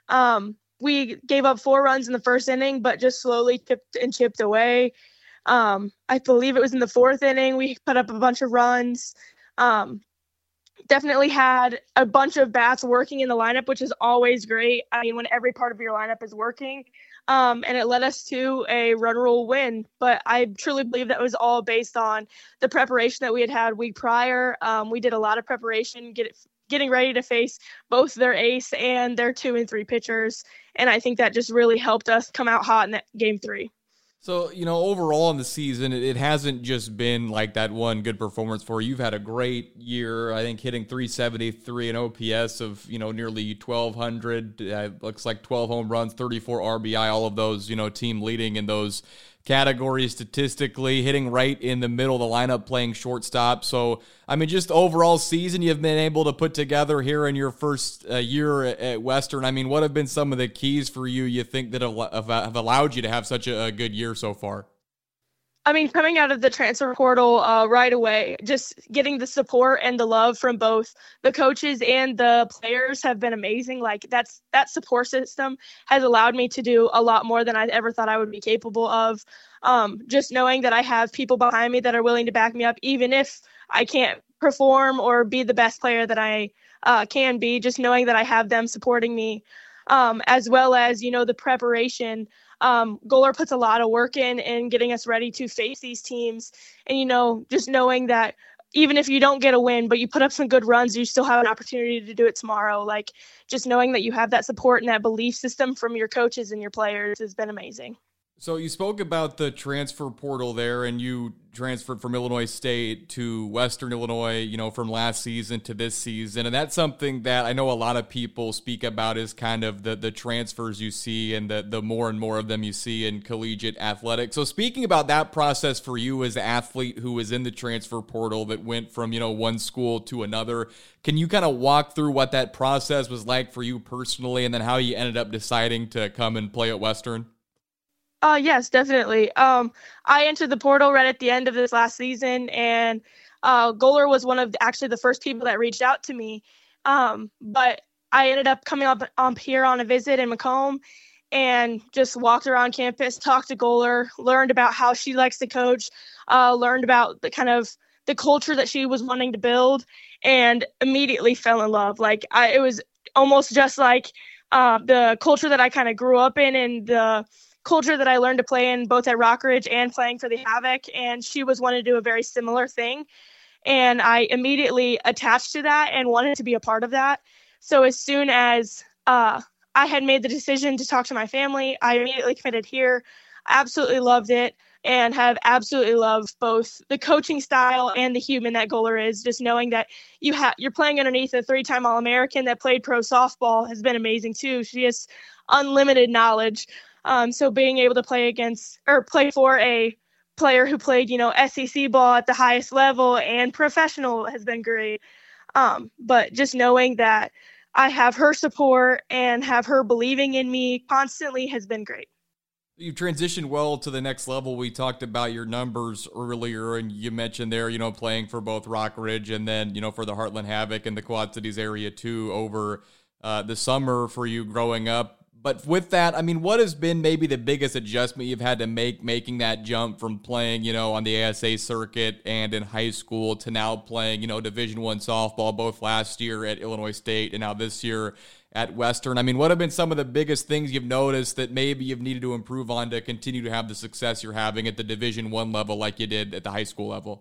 S14: We gave up 4 runs in the first inning, but just slowly chipped away. I believe it was in the 4th inning we put up a bunch of runs. Definitely had a bunch of bats working in the lineup, which is always great. When every part of your lineup is working. And it led us to a run rule win. But I truly believe that was all based on the preparation that we had week prior. We did a lot of preparation, getting ready to face both their ace and their 2 and 3 pitchers. And I think that just really helped us come out hot in that game 3.
S5: So, overall in the season, it hasn't just been like that one good performance for you. You've had a great year, I think, hitting 373 and OPS of, nearly 1,200. Looks like 12 home runs, 34 RBI, all of those, team leading in those categories statistically, hitting right in the middle of the lineup, playing shortstop. So, just overall season you've been able to put together here in your first year at Western. What have been some of the keys for you think that have allowed you to have such a good year so far?
S14: Coming out of the transfer portal right away, just getting the support and the love from both the coaches and the players have been amazing. That support system has allowed me to do a lot more than I ever thought I would be capable of. Just knowing that I have people behind me that are willing to back me up, even if I can't perform or be the best player that I can be, just knowing that I have them supporting me, as well as, the preparation. Goaler puts a lot of work in getting us ready to face these teams. And, just knowing that even if you don't get a win, but you put up some good runs, you still have an opportunity to do it tomorrow. Just knowing that you have that support and that belief system from your coaches and your players has been amazing.
S5: So you spoke about the transfer portal there, and you transferred from Illinois State to Western Illinois, from last season to this season. And that's something that I know a lot of people speak about is kind of the transfers you see and the more and more of them you see in collegiate athletics. So speaking about that process for you as an athlete who was in the transfer portal that went from, one school to another, can you kind of walk through what that process was like for you personally and then how you ended up deciding to come and play at Western?
S14: Yes, definitely. I entered the portal right at the end of this last season, and Goler was one of the first people that reached out to me. But I ended up coming up here on a visit in Macomb and just walked around campus, talked to Goler, learned about how she likes to coach, learned about the kind of the culture that she was wanting to build, and immediately fell in love. It was almost just like the culture that I kind of grew up in and the culture that I learned to play in both at Rockridge and playing for the Havoc, and she was wanting to do a very similar thing. And I immediately attached to that and wanted to be a part of that. So as soon as I had made the decision to talk to my family, I immediately committed here. I absolutely loved it and have absolutely loved both the coaching style and the human that Goler is. Just knowing that you're playing underneath a 3-time All-American that played pro softball has been amazing too. She has unlimited knowledge. So being able to play for a player who played, SEC ball at the highest level and professional has been great. But just knowing that I have her support and have her believing in me constantly has been great.
S5: You've transitioned well to the next level. We talked about your numbers earlier, and you mentioned there, playing for both Rockridge and then, for the Heartland Havoc and the Quad Cities area too over the summer for you growing up. But with that, what has been maybe the biggest adjustment you've had to making that jump from playing, on the ASA circuit and in high school to now playing, Division I softball, both last year at Illinois State and now this year at Western? What have been some of the biggest things you've noticed that maybe you've needed to improve on to continue to have the success you're having at the Division I level like you did at the high school level?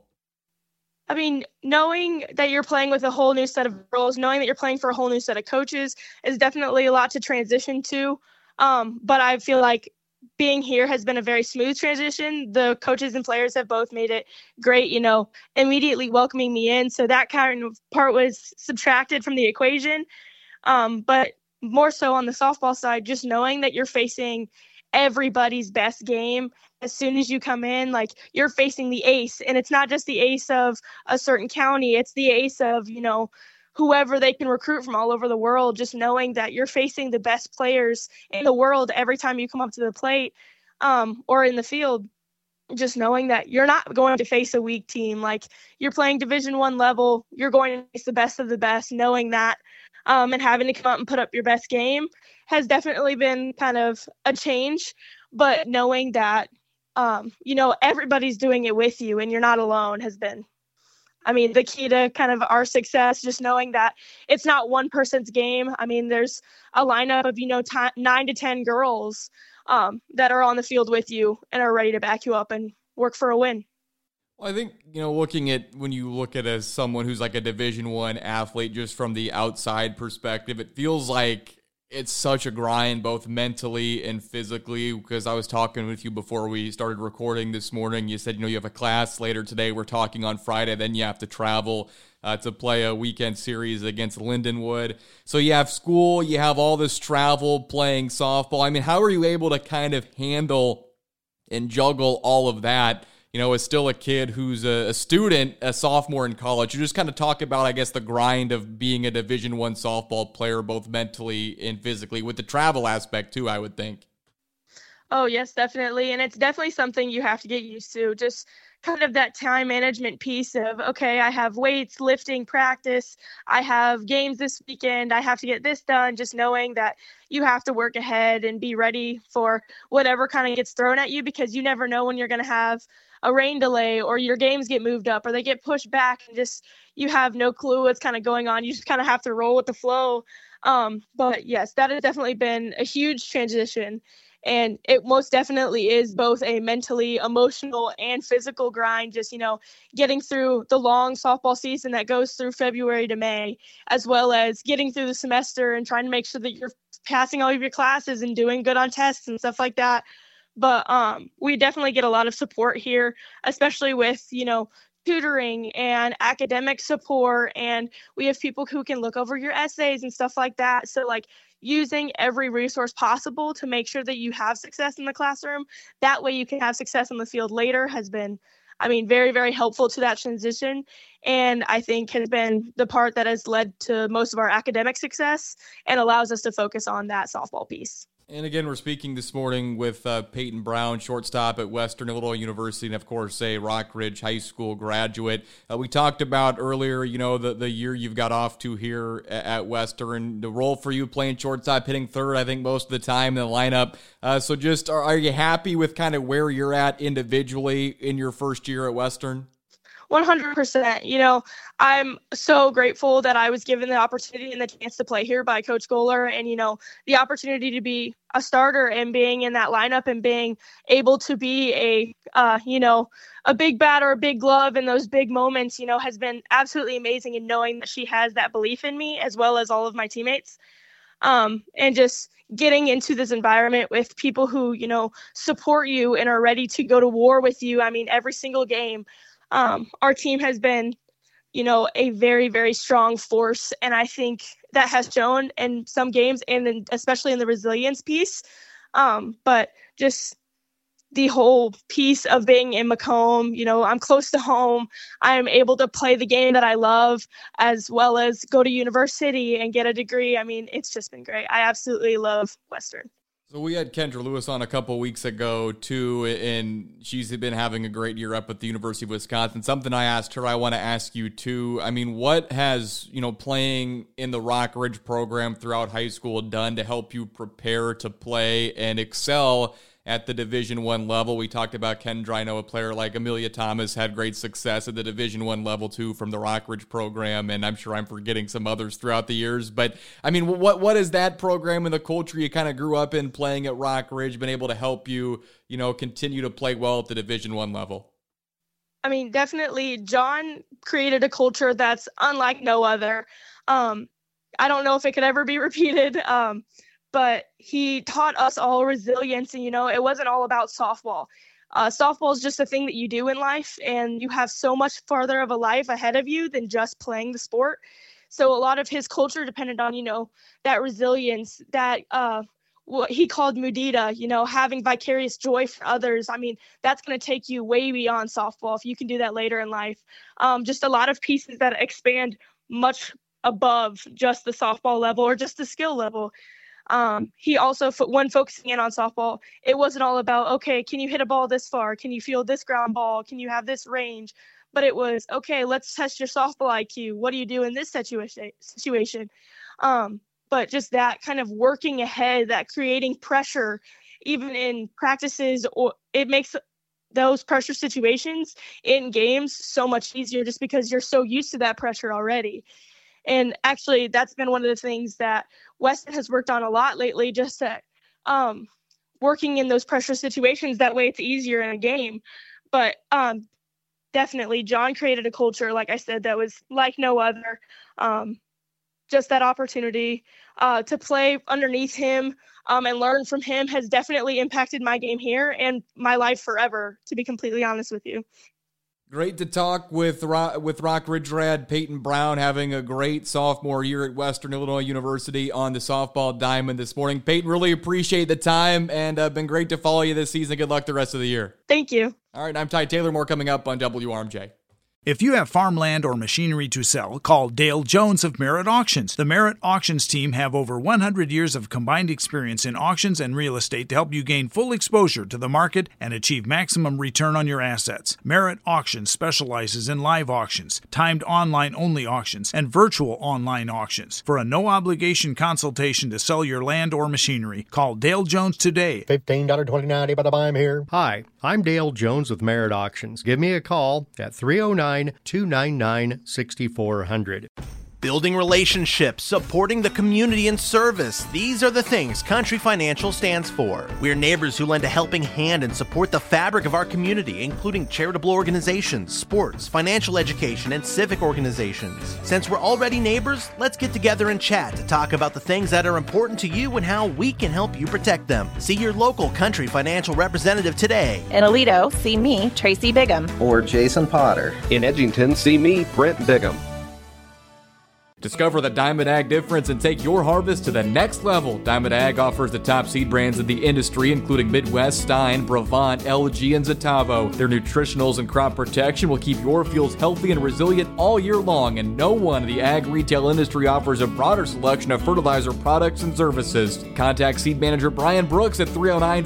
S14: Knowing that you're playing with a whole new set of roles, knowing that you're playing for a whole new set of coaches is definitely a lot to transition to. But I feel like being here has been a very smooth transition. The coaches and players have both made it great, immediately welcoming me in. So that kind of part was subtracted from the equation. But more so on the softball side, just knowing that you're facing everybody's best game as soon as you come in, you're facing the ace, and it's not just the ace of a certain county, it's the ace of, whoever they can recruit from all over the world. Just knowing that you're facing the best players in the world every time you come up to the plate, or in the field, just knowing that you're not going to face a weak team. You're playing Division I level, you're going to face the best of the best, knowing that, and having to come out and put up your best game has definitely been kind of a change. But knowing that, everybody's doing it with you and you're not alone has been, the key to kind of our success. Just knowing that it's not one person's game. There's a lineup of, 9 to 10 girls that are on the field with you and are ready to back you up and work for a win.
S5: Well, I think, when you look at as someone who's like a Division I athlete, just from the outside perspective, it feels like it's such a grind, both mentally and physically, because I was talking with you before we started recording this morning. You said, you have a class later today. We're talking on Friday. Then you have to travel to play a weekend series against Lindenwood. So you have school, you have all this travel, playing softball. How are you able to kind of handle and juggle all of that? As still a kid who's a student, a sophomore in college. You just kind of talk about, I guess, the grind of being a Division I softball player, both mentally and physically, with the travel aspect too, I would think.
S14: Oh, yes, definitely. And it's definitely something you have to get used to. Just kind of that time management piece of, okay, I have weights, lifting, practice. I have games this weekend. I have to get this done. Just knowing that you have to work ahead and be ready for whatever kind of gets thrown at you, because you never know when you're going to have a rain delay or your games get moved up or they get pushed back, and just you have no clue what's kind of going on. You just kind of have to roll with the flow. But yes, that has definitely been a huge transition, and it most definitely is both a mentally, emotional, and physical grind. Just, getting through the long softball season that goes through February to May, as well as getting through the semester and trying to make sure that you're passing all of your classes and doing good on tests and stuff like that. but we definitely get a lot of support here, especially with, tutoring and academic support, and we have people who can look over your essays and stuff like that. So like using every resource possible to make sure that you have success in the classroom, that way you can have success in the field later, has been, very, very helpful to that transition, and I think has been the part that has led to most of our academic success and allows us to focus on that softball piece.
S5: And again, we're speaking this morning with Peyton Brown, shortstop at Western Illinois University, and of course, a Rockridge High School graduate. We talked about earlier, the year you've got off to here at Western, the role for you playing shortstop, hitting third, I think most of the time in the lineup. So just, are you happy with kind of where you're at individually in your first year at Western?
S14: 100%. I'm so grateful that I was given the opportunity and the chance to play here by Coach Goller, and, the opportunity to be a starter and being in that lineup and being able to be a big bat or a big glove in those big moments, has been absolutely amazing. And knowing that she has that belief in me as well as all of my teammates, and just getting into this environment with people who, support you and are ready to go to war with you. Every single game. Our team has been, a very, very strong force. And I think that has shown in some games and then especially in the resilience piece. But just the whole piece of being in Macomb, I'm close to home. I'm able to play the game that I love as well as go to university and get a degree. It's just been great. I absolutely love Western.
S5: So we had Kendra Lewis on a couple weeks ago, too, and she's been having a great year up at the University of Wisconsin. Something I asked her, I want to ask you, too. What has, playing in the Rockridge program throughout high school done to help you prepare to play and excel at the Division I level? We talked about Kendra. I know a player like Amelia Thomas had great success at the Division I level too from the Rockridge program, and I'm sure I'm forgetting some others throughout the years. But what is that program and the culture you kind of grew up in playing at Rockridge been able to help you, continue to play well at the Division I level?
S14: Definitely. John created a culture that's unlike no other. I don't know if it could ever be repeated. But he taught us all resilience, and, it wasn't all about softball. Softball is just a thing that you do in life, and you have so much farther of a life ahead of you than just playing the sport. So a lot of his culture depended on, that resilience, that what he called mudita, having vicarious joy for others. That's going to take you way beyond softball if you can do that later in life. Just a lot of pieces that expand much above just the softball level or just the skill level. He also, when focusing in on softball, it wasn't all about, okay, can you hit a ball this far? Can you field this ground ball? Can you have this range? But it was, okay, let's test your softball IQ. What do you do in this situation? But just that kind of working ahead, that creating pressure, even in practices, or it makes those pressure situations in games so much easier just because you're so used to that pressure already. And actually, that's been one of the things that Weston has worked on a lot lately, just that working in those pressure situations. That way it's easier in a game. But definitely, John created a culture, like I said, that was like no other. Just that opportunity to play underneath him and learn from him has definitely impacted my game here and my life forever, to be completely honest with you.
S5: Great to talk with Rockridge grad Peyton Brown, having a great sophomore year at Western Illinois University on the softball diamond this morning. Peyton, really appreciate the time, and been great to follow you this season. Good luck the rest of the year.
S14: Thank you.
S5: All right, I'm Ty Taylor. More coming up on WRMJ.
S6: If you have farmland or machinery to sell, call Dale Jones of Merritt Auctions. The Merritt Auctions team have over 100 years of combined experience in auctions and real estate to help you gain full exposure to the market and achieve maximum return on your assets. Merritt Auctions specializes in live auctions, timed online-only auctions, and virtual online auctions. For a no-obligation consultation to sell your land or machinery, call Dale Jones today.
S7: $15.29, but I'm here.
S8: Hi, I'm Dale Jones with Merritt Auctions. Give me a call at 309-299-6400.
S9: Building relationships, supporting the community and service. These are the things Country Financial stands for. We're neighbors who lend a helping hand and support the fabric of our community, including charitable organizations, sports, financial education, and civic organizations. Since we're already neighbors, let's get together and chat to talk about the things that are important to you and how we can help you protect them. See your local Country Financial representative today.
S10: In Aledo, see me, Tracy Bigham.
S12: Or Jason Potter. In Edgington, see me, Brent Bigham.
S5: Discover the Diamond Ag difference and take your harvest to the next level. Diamond Ag offers the top seed brands in the industry, including Midwest, Stein, Brevant, LG, and Zetavo. Their nutritionals and crop protection will keep your fields healthy and resilient all year long, and no one in the ag retail industry offers a broader selection of fertilizer products and services. Contact Seed Manager Brian Brooks at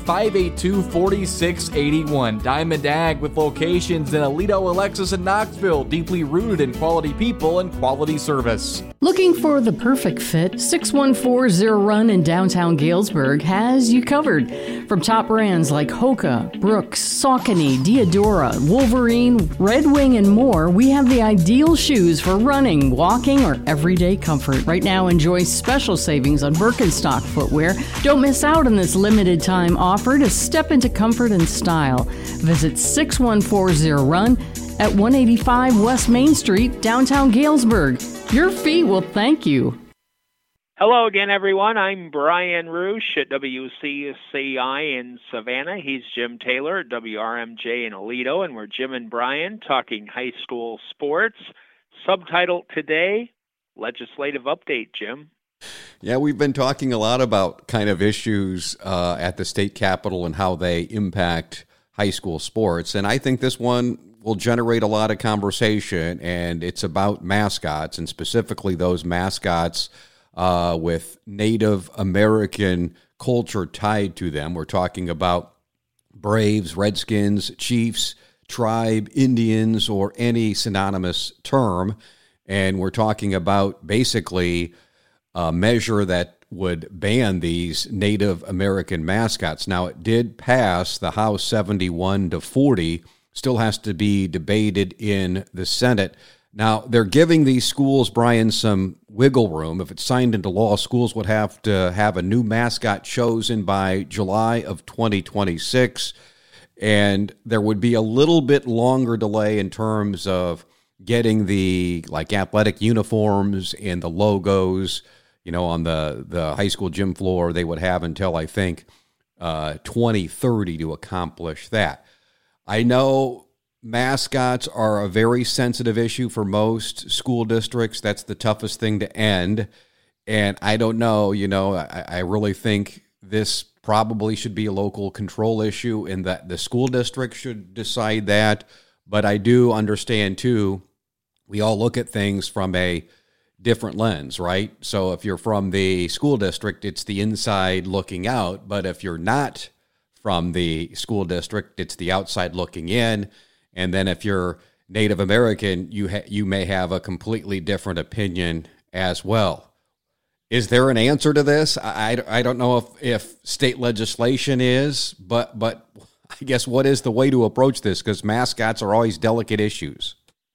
S5: 309-582-4681. Diamond Ag with locations in Aledo, Alexis, and Knoxville, deeply rooted in quality people and quality service.
S13: Looking for the perfect fit? 614 Zero Run in downtown Galesburg has you covered. From top brands like Hoka, Brooks, Saucony, Diadora, Wolverine, Red Wing, and more, we have the ideal shoes for running, walking, or everyday comfort. Right now, enjoy special savings on Birkenstock footwear. Don't miss out on this limited time offer to step into comfort and style. Visit 614 Zero Run at 185 West Main Street, downtown Galesburg. Your feet will thank you.
S11: Hello again, everyone. I'm Brian Roosh at WCCI in Savannah. He's Jim Taylor at WRMJ in Aledo, and we're Jim and Brian talking high school sports. Subtitle today, Legislative Update, Jim.
S4: Yeah, we've been talking a lot about kind of issues at the state capitol and how they impact high school sports, and I think this one will generate a lot of conversation, and it's about mascots, and specifically those mascots with Native American culture tied to them. We're talking about Braves, Redskins, Chiefs, Tribe, Indians, or any synonymous term, and we're talking about basically a measure that would ban these Native American mascots. Now, it did pass the House 71-40, still has to be debated in the Senate. Now, they're giving these schools, Brian, some wiggle room. If it's signed into law, schools would have to have a new mascot chosen by July of 2026, and there would be a little bit longer delay in terms of getting the athletic uniforms and the logos, on the high school gym floor. They would have until, I think, 2030 to accomplish that. I know mascots are a very sensitive issue for most school districts. That's the toughest thing to end. And I don't know, I really think this probably should be a local control issue and that the school district should decide that. But I do understand, too, we all look at things from a different lens, right? So if you're from the school district, it's the inside looking out. But if you're not from the school district, it's the outside looking in. And then if you're Native American, you may have a completely different opinion as well. Is there an answer to this? I don't know if state legislation is, but I guess what is the way to approach this? Because mascots are always delicate issues.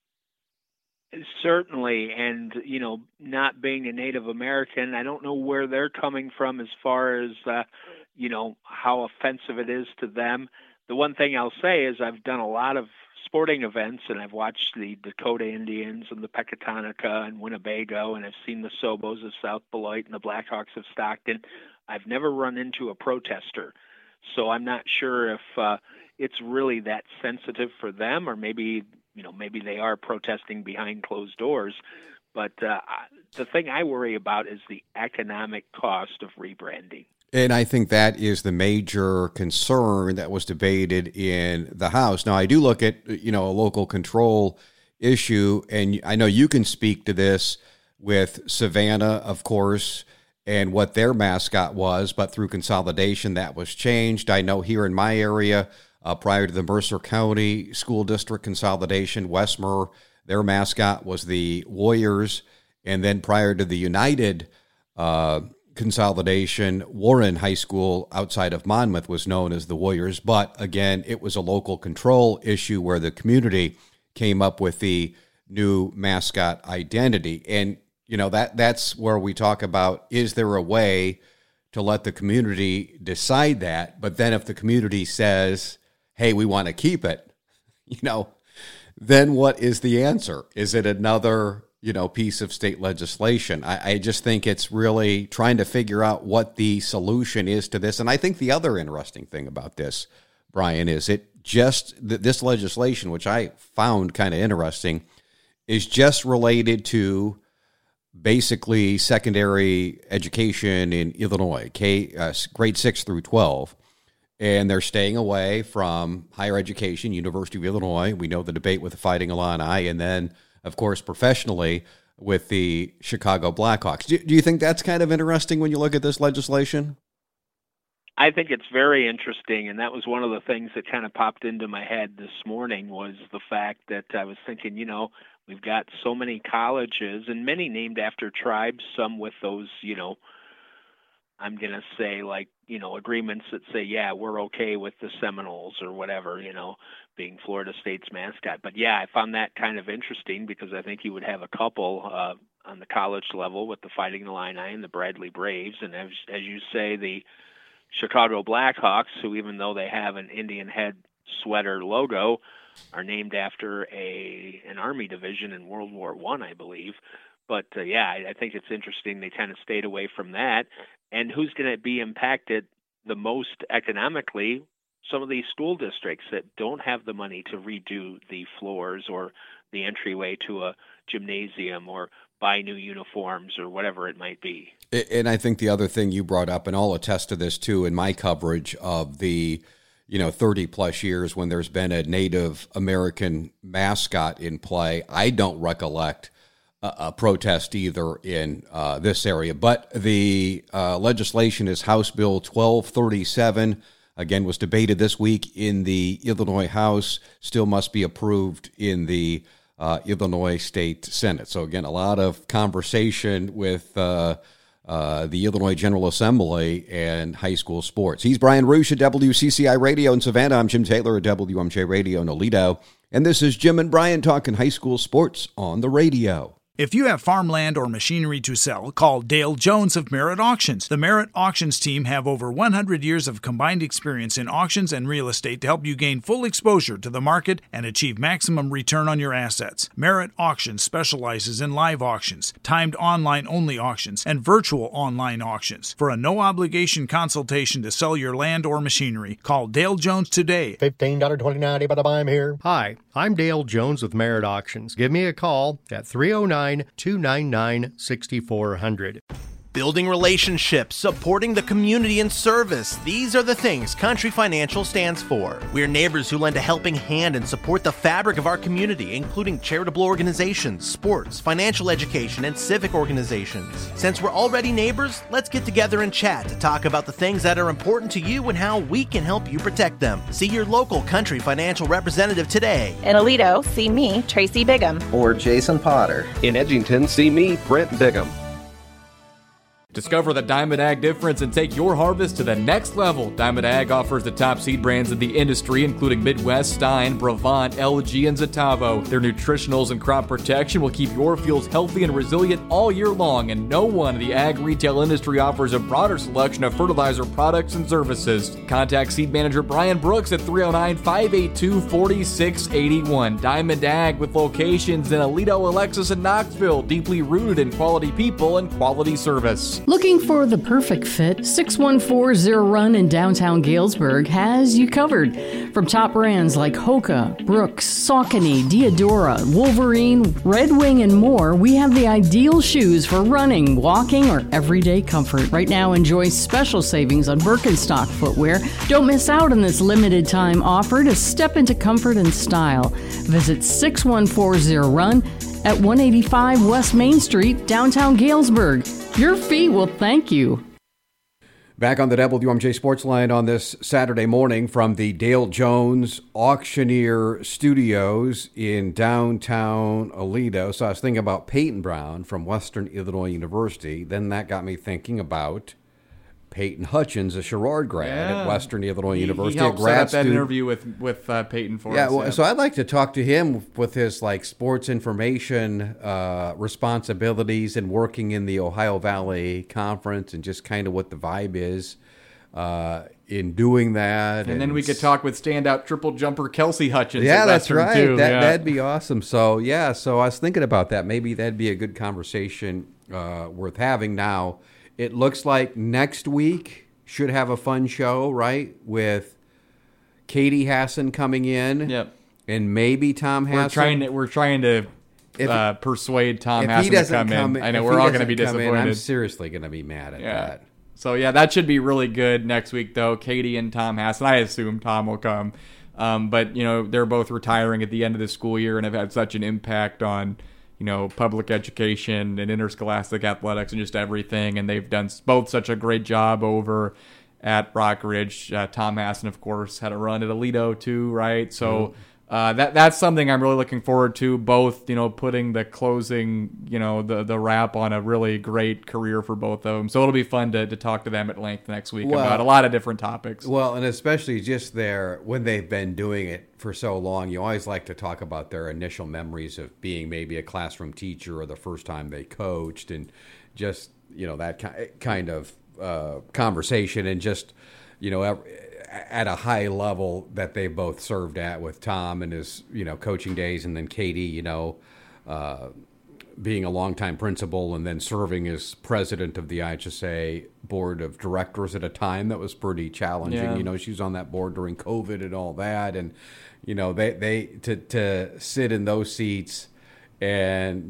S11: Certainly, and, not being a Native American, I don't know where they're coming from as far as how offensive it is to them. The one thing I'll say is I've done a lot of sporting events, and I've watched the Dakota Indians and the Pecatonica and Winnebago, and I've seen the Sobos of South Beloit and the Blackhawks of Stockton. I've never run into a protester, so I'm not sure if it's really that sensitive for them, or maybe they are protesting behind closed doors. But the thing I worry about is the economic cost of rebranding.
S4: And I think that is the major concern that was debated in the House. Now, I do look at, a local control issue, and I know you can speak to this with Savannah, of course, and what their mascot was, but through consolidation that was changed. I know here in my area, prior to the Mercer County School District consolidation, Westmer, their mascot was the Warriors, and then prior to the United consolidation, Warren High School outside of Monmouth was known as the Warriors. But again, it was a local control issue where the community came up with the new mascot identity. And that's where we talk about, is there a way to let the community decide that? But then if the community says, hey, we want to keep it, then what is the answer? Is it another, piece of state legislation? I just think it's really trying to figure out what the solution is to this. And I think the other interesting thing about this, Brian, is this legislation, which I found kind of interesting, is just related to basically secondary education in Illinois, grade 6 through 12. And they're staying away from higher education, University of Illinois. We know the debate with the Fighting Illini, and then, of course, professionally with the Chicago Blackhawks. Do you think that's kind of interesting when you look at this legislation?
S11: I think it's very interesting, and that was one of the things that kind of popped into my head this morning, was the fact that I was thinking, we've got so many colleges, and many named after tribes, some with those, I'm going to say agreements that say, yeah, we're okay with the Seminoles or whatever, being Florida State's mascot. But yeah, I found that kind of interesting, because I think you would have a couple on the college level with the Fighting Illini and the Bradley Braves. And as you say, the Chicago Blackhawks, who, even though they have an Indian head sweater logo, are named after an Army division in World War I believe. But I think it's interesting they kind of stayed away from that. And who's going to be impacted the most economically? Some of these school districts that don't have the money to redo the floors or the entryway to a gymnasium or buy new uniforms or whatever it might be.
S4: And I think the other thing you brought up, and I'll attest to this too in my coverage of the 30 plus years when there's been a Native American mascot in play, I don't recollect a protest either in this area. But the legislation is House Bill 1237. Again, was debated this week in the Illinois House, still must be approved in the Illinois State Senate. So again, a lot of conversation with the Illinois General Assembly and high school sports. He's Brian Roosh at WCCI Radio in Savannah. I'm Jim Taylor at WMJ Radio in Aledo. And this is Jim and Brian talking high school sports on the radio.
S6: If you have farmland or machinery to sell, call Dale Jones of Merritt Auctions. The Merritt Auctions team have over 100 years of combined experience in auctions and real estate to help you gain full exposure to the market and achieve maximum return on your assets. Merritt Auctions specializes in live auctions, timed online-only auctions, and virtual online auctions. For a no-obligation consultation to sell your land or machinery, call Dale Jones today.
S7: $15.29, but I'm here.
S8: Hi, I'm Dale Jones with Merritt Auctions. Give me a call at 309-299-6400.
S9: Building relationships, supporting the community, and service. These are the things Country Financial stands for. We're neighbors who lend a helping hand and support the fabric of our community, including charitable organizations, sports, financial education, and civic organizations. Since we're already neighbors, let's get together and chat to talk about the things that are important to you and how we can help you protect them. See your local Country Financial representative today.
S10: In Aledo, see me, Tracy Bigham.
S12: Or Jason Potter. In Edgington, see me, Brent Bigham.
S5: Discover the Diamond Ag difference and take your harvest to the next level. Diamond Ag offers the top seed brands in the industry, including Midwest, Stein, Brevant, LG, and Zetavo. Their nutritionals and crop protection will keep your fields healthy and resilient all year long, and no one in the ag retail industry offers a broader selection of fertilizer products and services. Contact Seed Manager Brian Brooks at 309-582-4681. Diamond Ag, with locations in Aledo, Alexis, and Knoxville, deeply rooted in quality people and quality service.
S13: Looking for the perfect fit? 614 Zero Run in downtown Galesburg has you covered. From top brands like Hoka, Brooks, Saucony, Diadora, Wolverine, Red Wing, and more, we have the ideal shoes for running, walking, or everyday comfort. Right now, enjoy special savings on Birkenstock footwear. Don't miss out on this limited time offer to step into comfort and style. Visit 614 Zero Run at 185 West Main Street, downtown Galesburg. Your feet will thank you.
S4: Back on the WMJ Sports Line on this Saturday morning from the Dale Jones Auctioneer Studios in downtown Aledo. So I was thinking about Peyton Brown from Western Illinois University. Then that got me thinking about Peyton Hutchins, a Sherrard grad at Western Illinois University.
S5: He helped set up that interview with Peyton for us.
S4: Well, so I'd like to talk to him with his sports information responsibilities and working in the Ohio Valley Conference and just kind of what the vibe is in doing that.
S5: And then we could talk with standout triple jumper Kelsey Hutchins.
S4: Yeah, that's right.
S5: Too.
S4: That'd be awesome. So I was thinking about that. Maybe that'd be a good conversation worth having. Now, it looks like next week should have a fun show, right? With Katie Hassan coming in.
S5: Yep.
S4: And maybe Tom Hassan.
S5: We're trying to persuade Tom Hassan to come in. I know we're all going to be disappointed.
S4: I'm seriously going to be mad at that.
S5: So, that should be really good next week, though. Katie and Tom Hassan. I assume Tom will come. But, they're both retiring at the end of the school year and have had such an impact on, public education and interscholastic athletics and just everything. And they've done both such a great job over at Rock Ridge. Tom Hassan, of course, had a run at Aledo, too, right? So that's something I'm really looking forward to, both, putting the closing, the wrap on a really great career for both of them. So it'll be fun to talk to them at length next week about a lot of different topics.
S4: Well, and especially just when they've been doing it for so long, you always like to talk about their initial memories of being maybe a classroom teacher or the first time they coached and just, that kind of conversation and just, at a high level that they both served at with Tom and his, coaching days, and then Katie, being a longtime principal and then serving as president of the IHSA board of directors at a time that was pretty challenging.
S5: Yeah.
S4: She was on that board during COVID and all that, and they to sit in those seats, and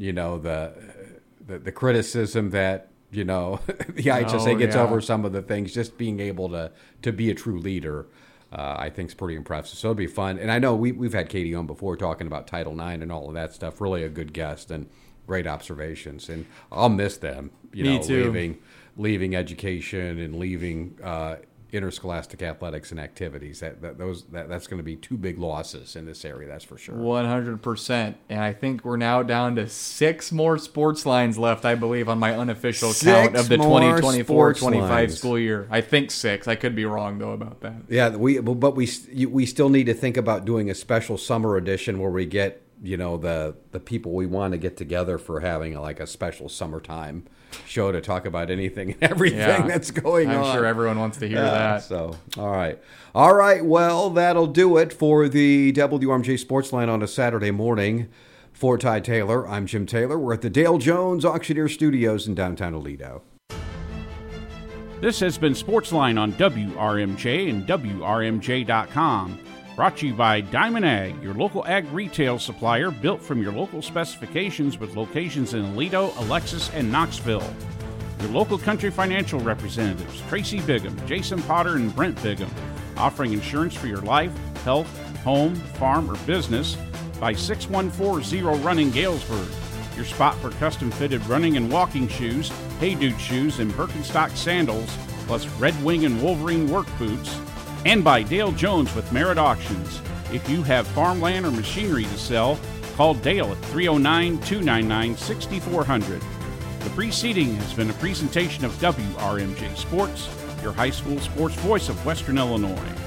S4: the criticism that. The IHSA gets over some of the things, just being able to be a true leader, I think is pretty impressive. So it'll be fun. And I know we've had Katie on before talking about Title IX and all of that stuff. Really a good guest and great observations. And I'll miss them,
S5: Me too.
S4: leaving education and leaving interscholastic athletics and activities. That's going to be two big losses in this area, that's for sure.
S5: 100%. And I think we're now down to 6 more sports lines left, I believe, on my unofficial count of the 2024-25 school year. I think 6. I could be wrong, though, about that.
S4: Yeah, we still need to think about doing a special summer edition where we get the people we want to get together for having a special summertime show to talk about anything and everything that's going on.
S5: I'm sure everyone wants to hear that.
S4: So, all right. Well, that'll do it for the WRMJ Sports Line on a Saturday morning. For Ty Taylor, I'm Jim Taylor. We're at the Dale Jones Auctioneer Studios in downtown Aledo.
S1: This has been Sportsline on WRMJ and WRMJ.com. Brought to you by Diamond Ag, your local ag retail supplier built from your local specifications with locations in Aledo, Alexis, and Knoxville. Your local country financial representatives, Tracy Bigham, Jason Potter, and Brent Bigham, offering insurance for your life, health, home, farm, or business by 6140 Run in Galesburg. Your spot for custom-fitted running and walking shoes, Hey Dude shoes, and Birkenstock sandals, plus Red Wing and Wolverine work boots. And by Dale Jones with Merritt Auctions. If you have farmland or machinery to sell, call Dale at 309-299-6400. The preceding has been a presentation of WRMJ Sports, your high school sports voice of Western Illinois.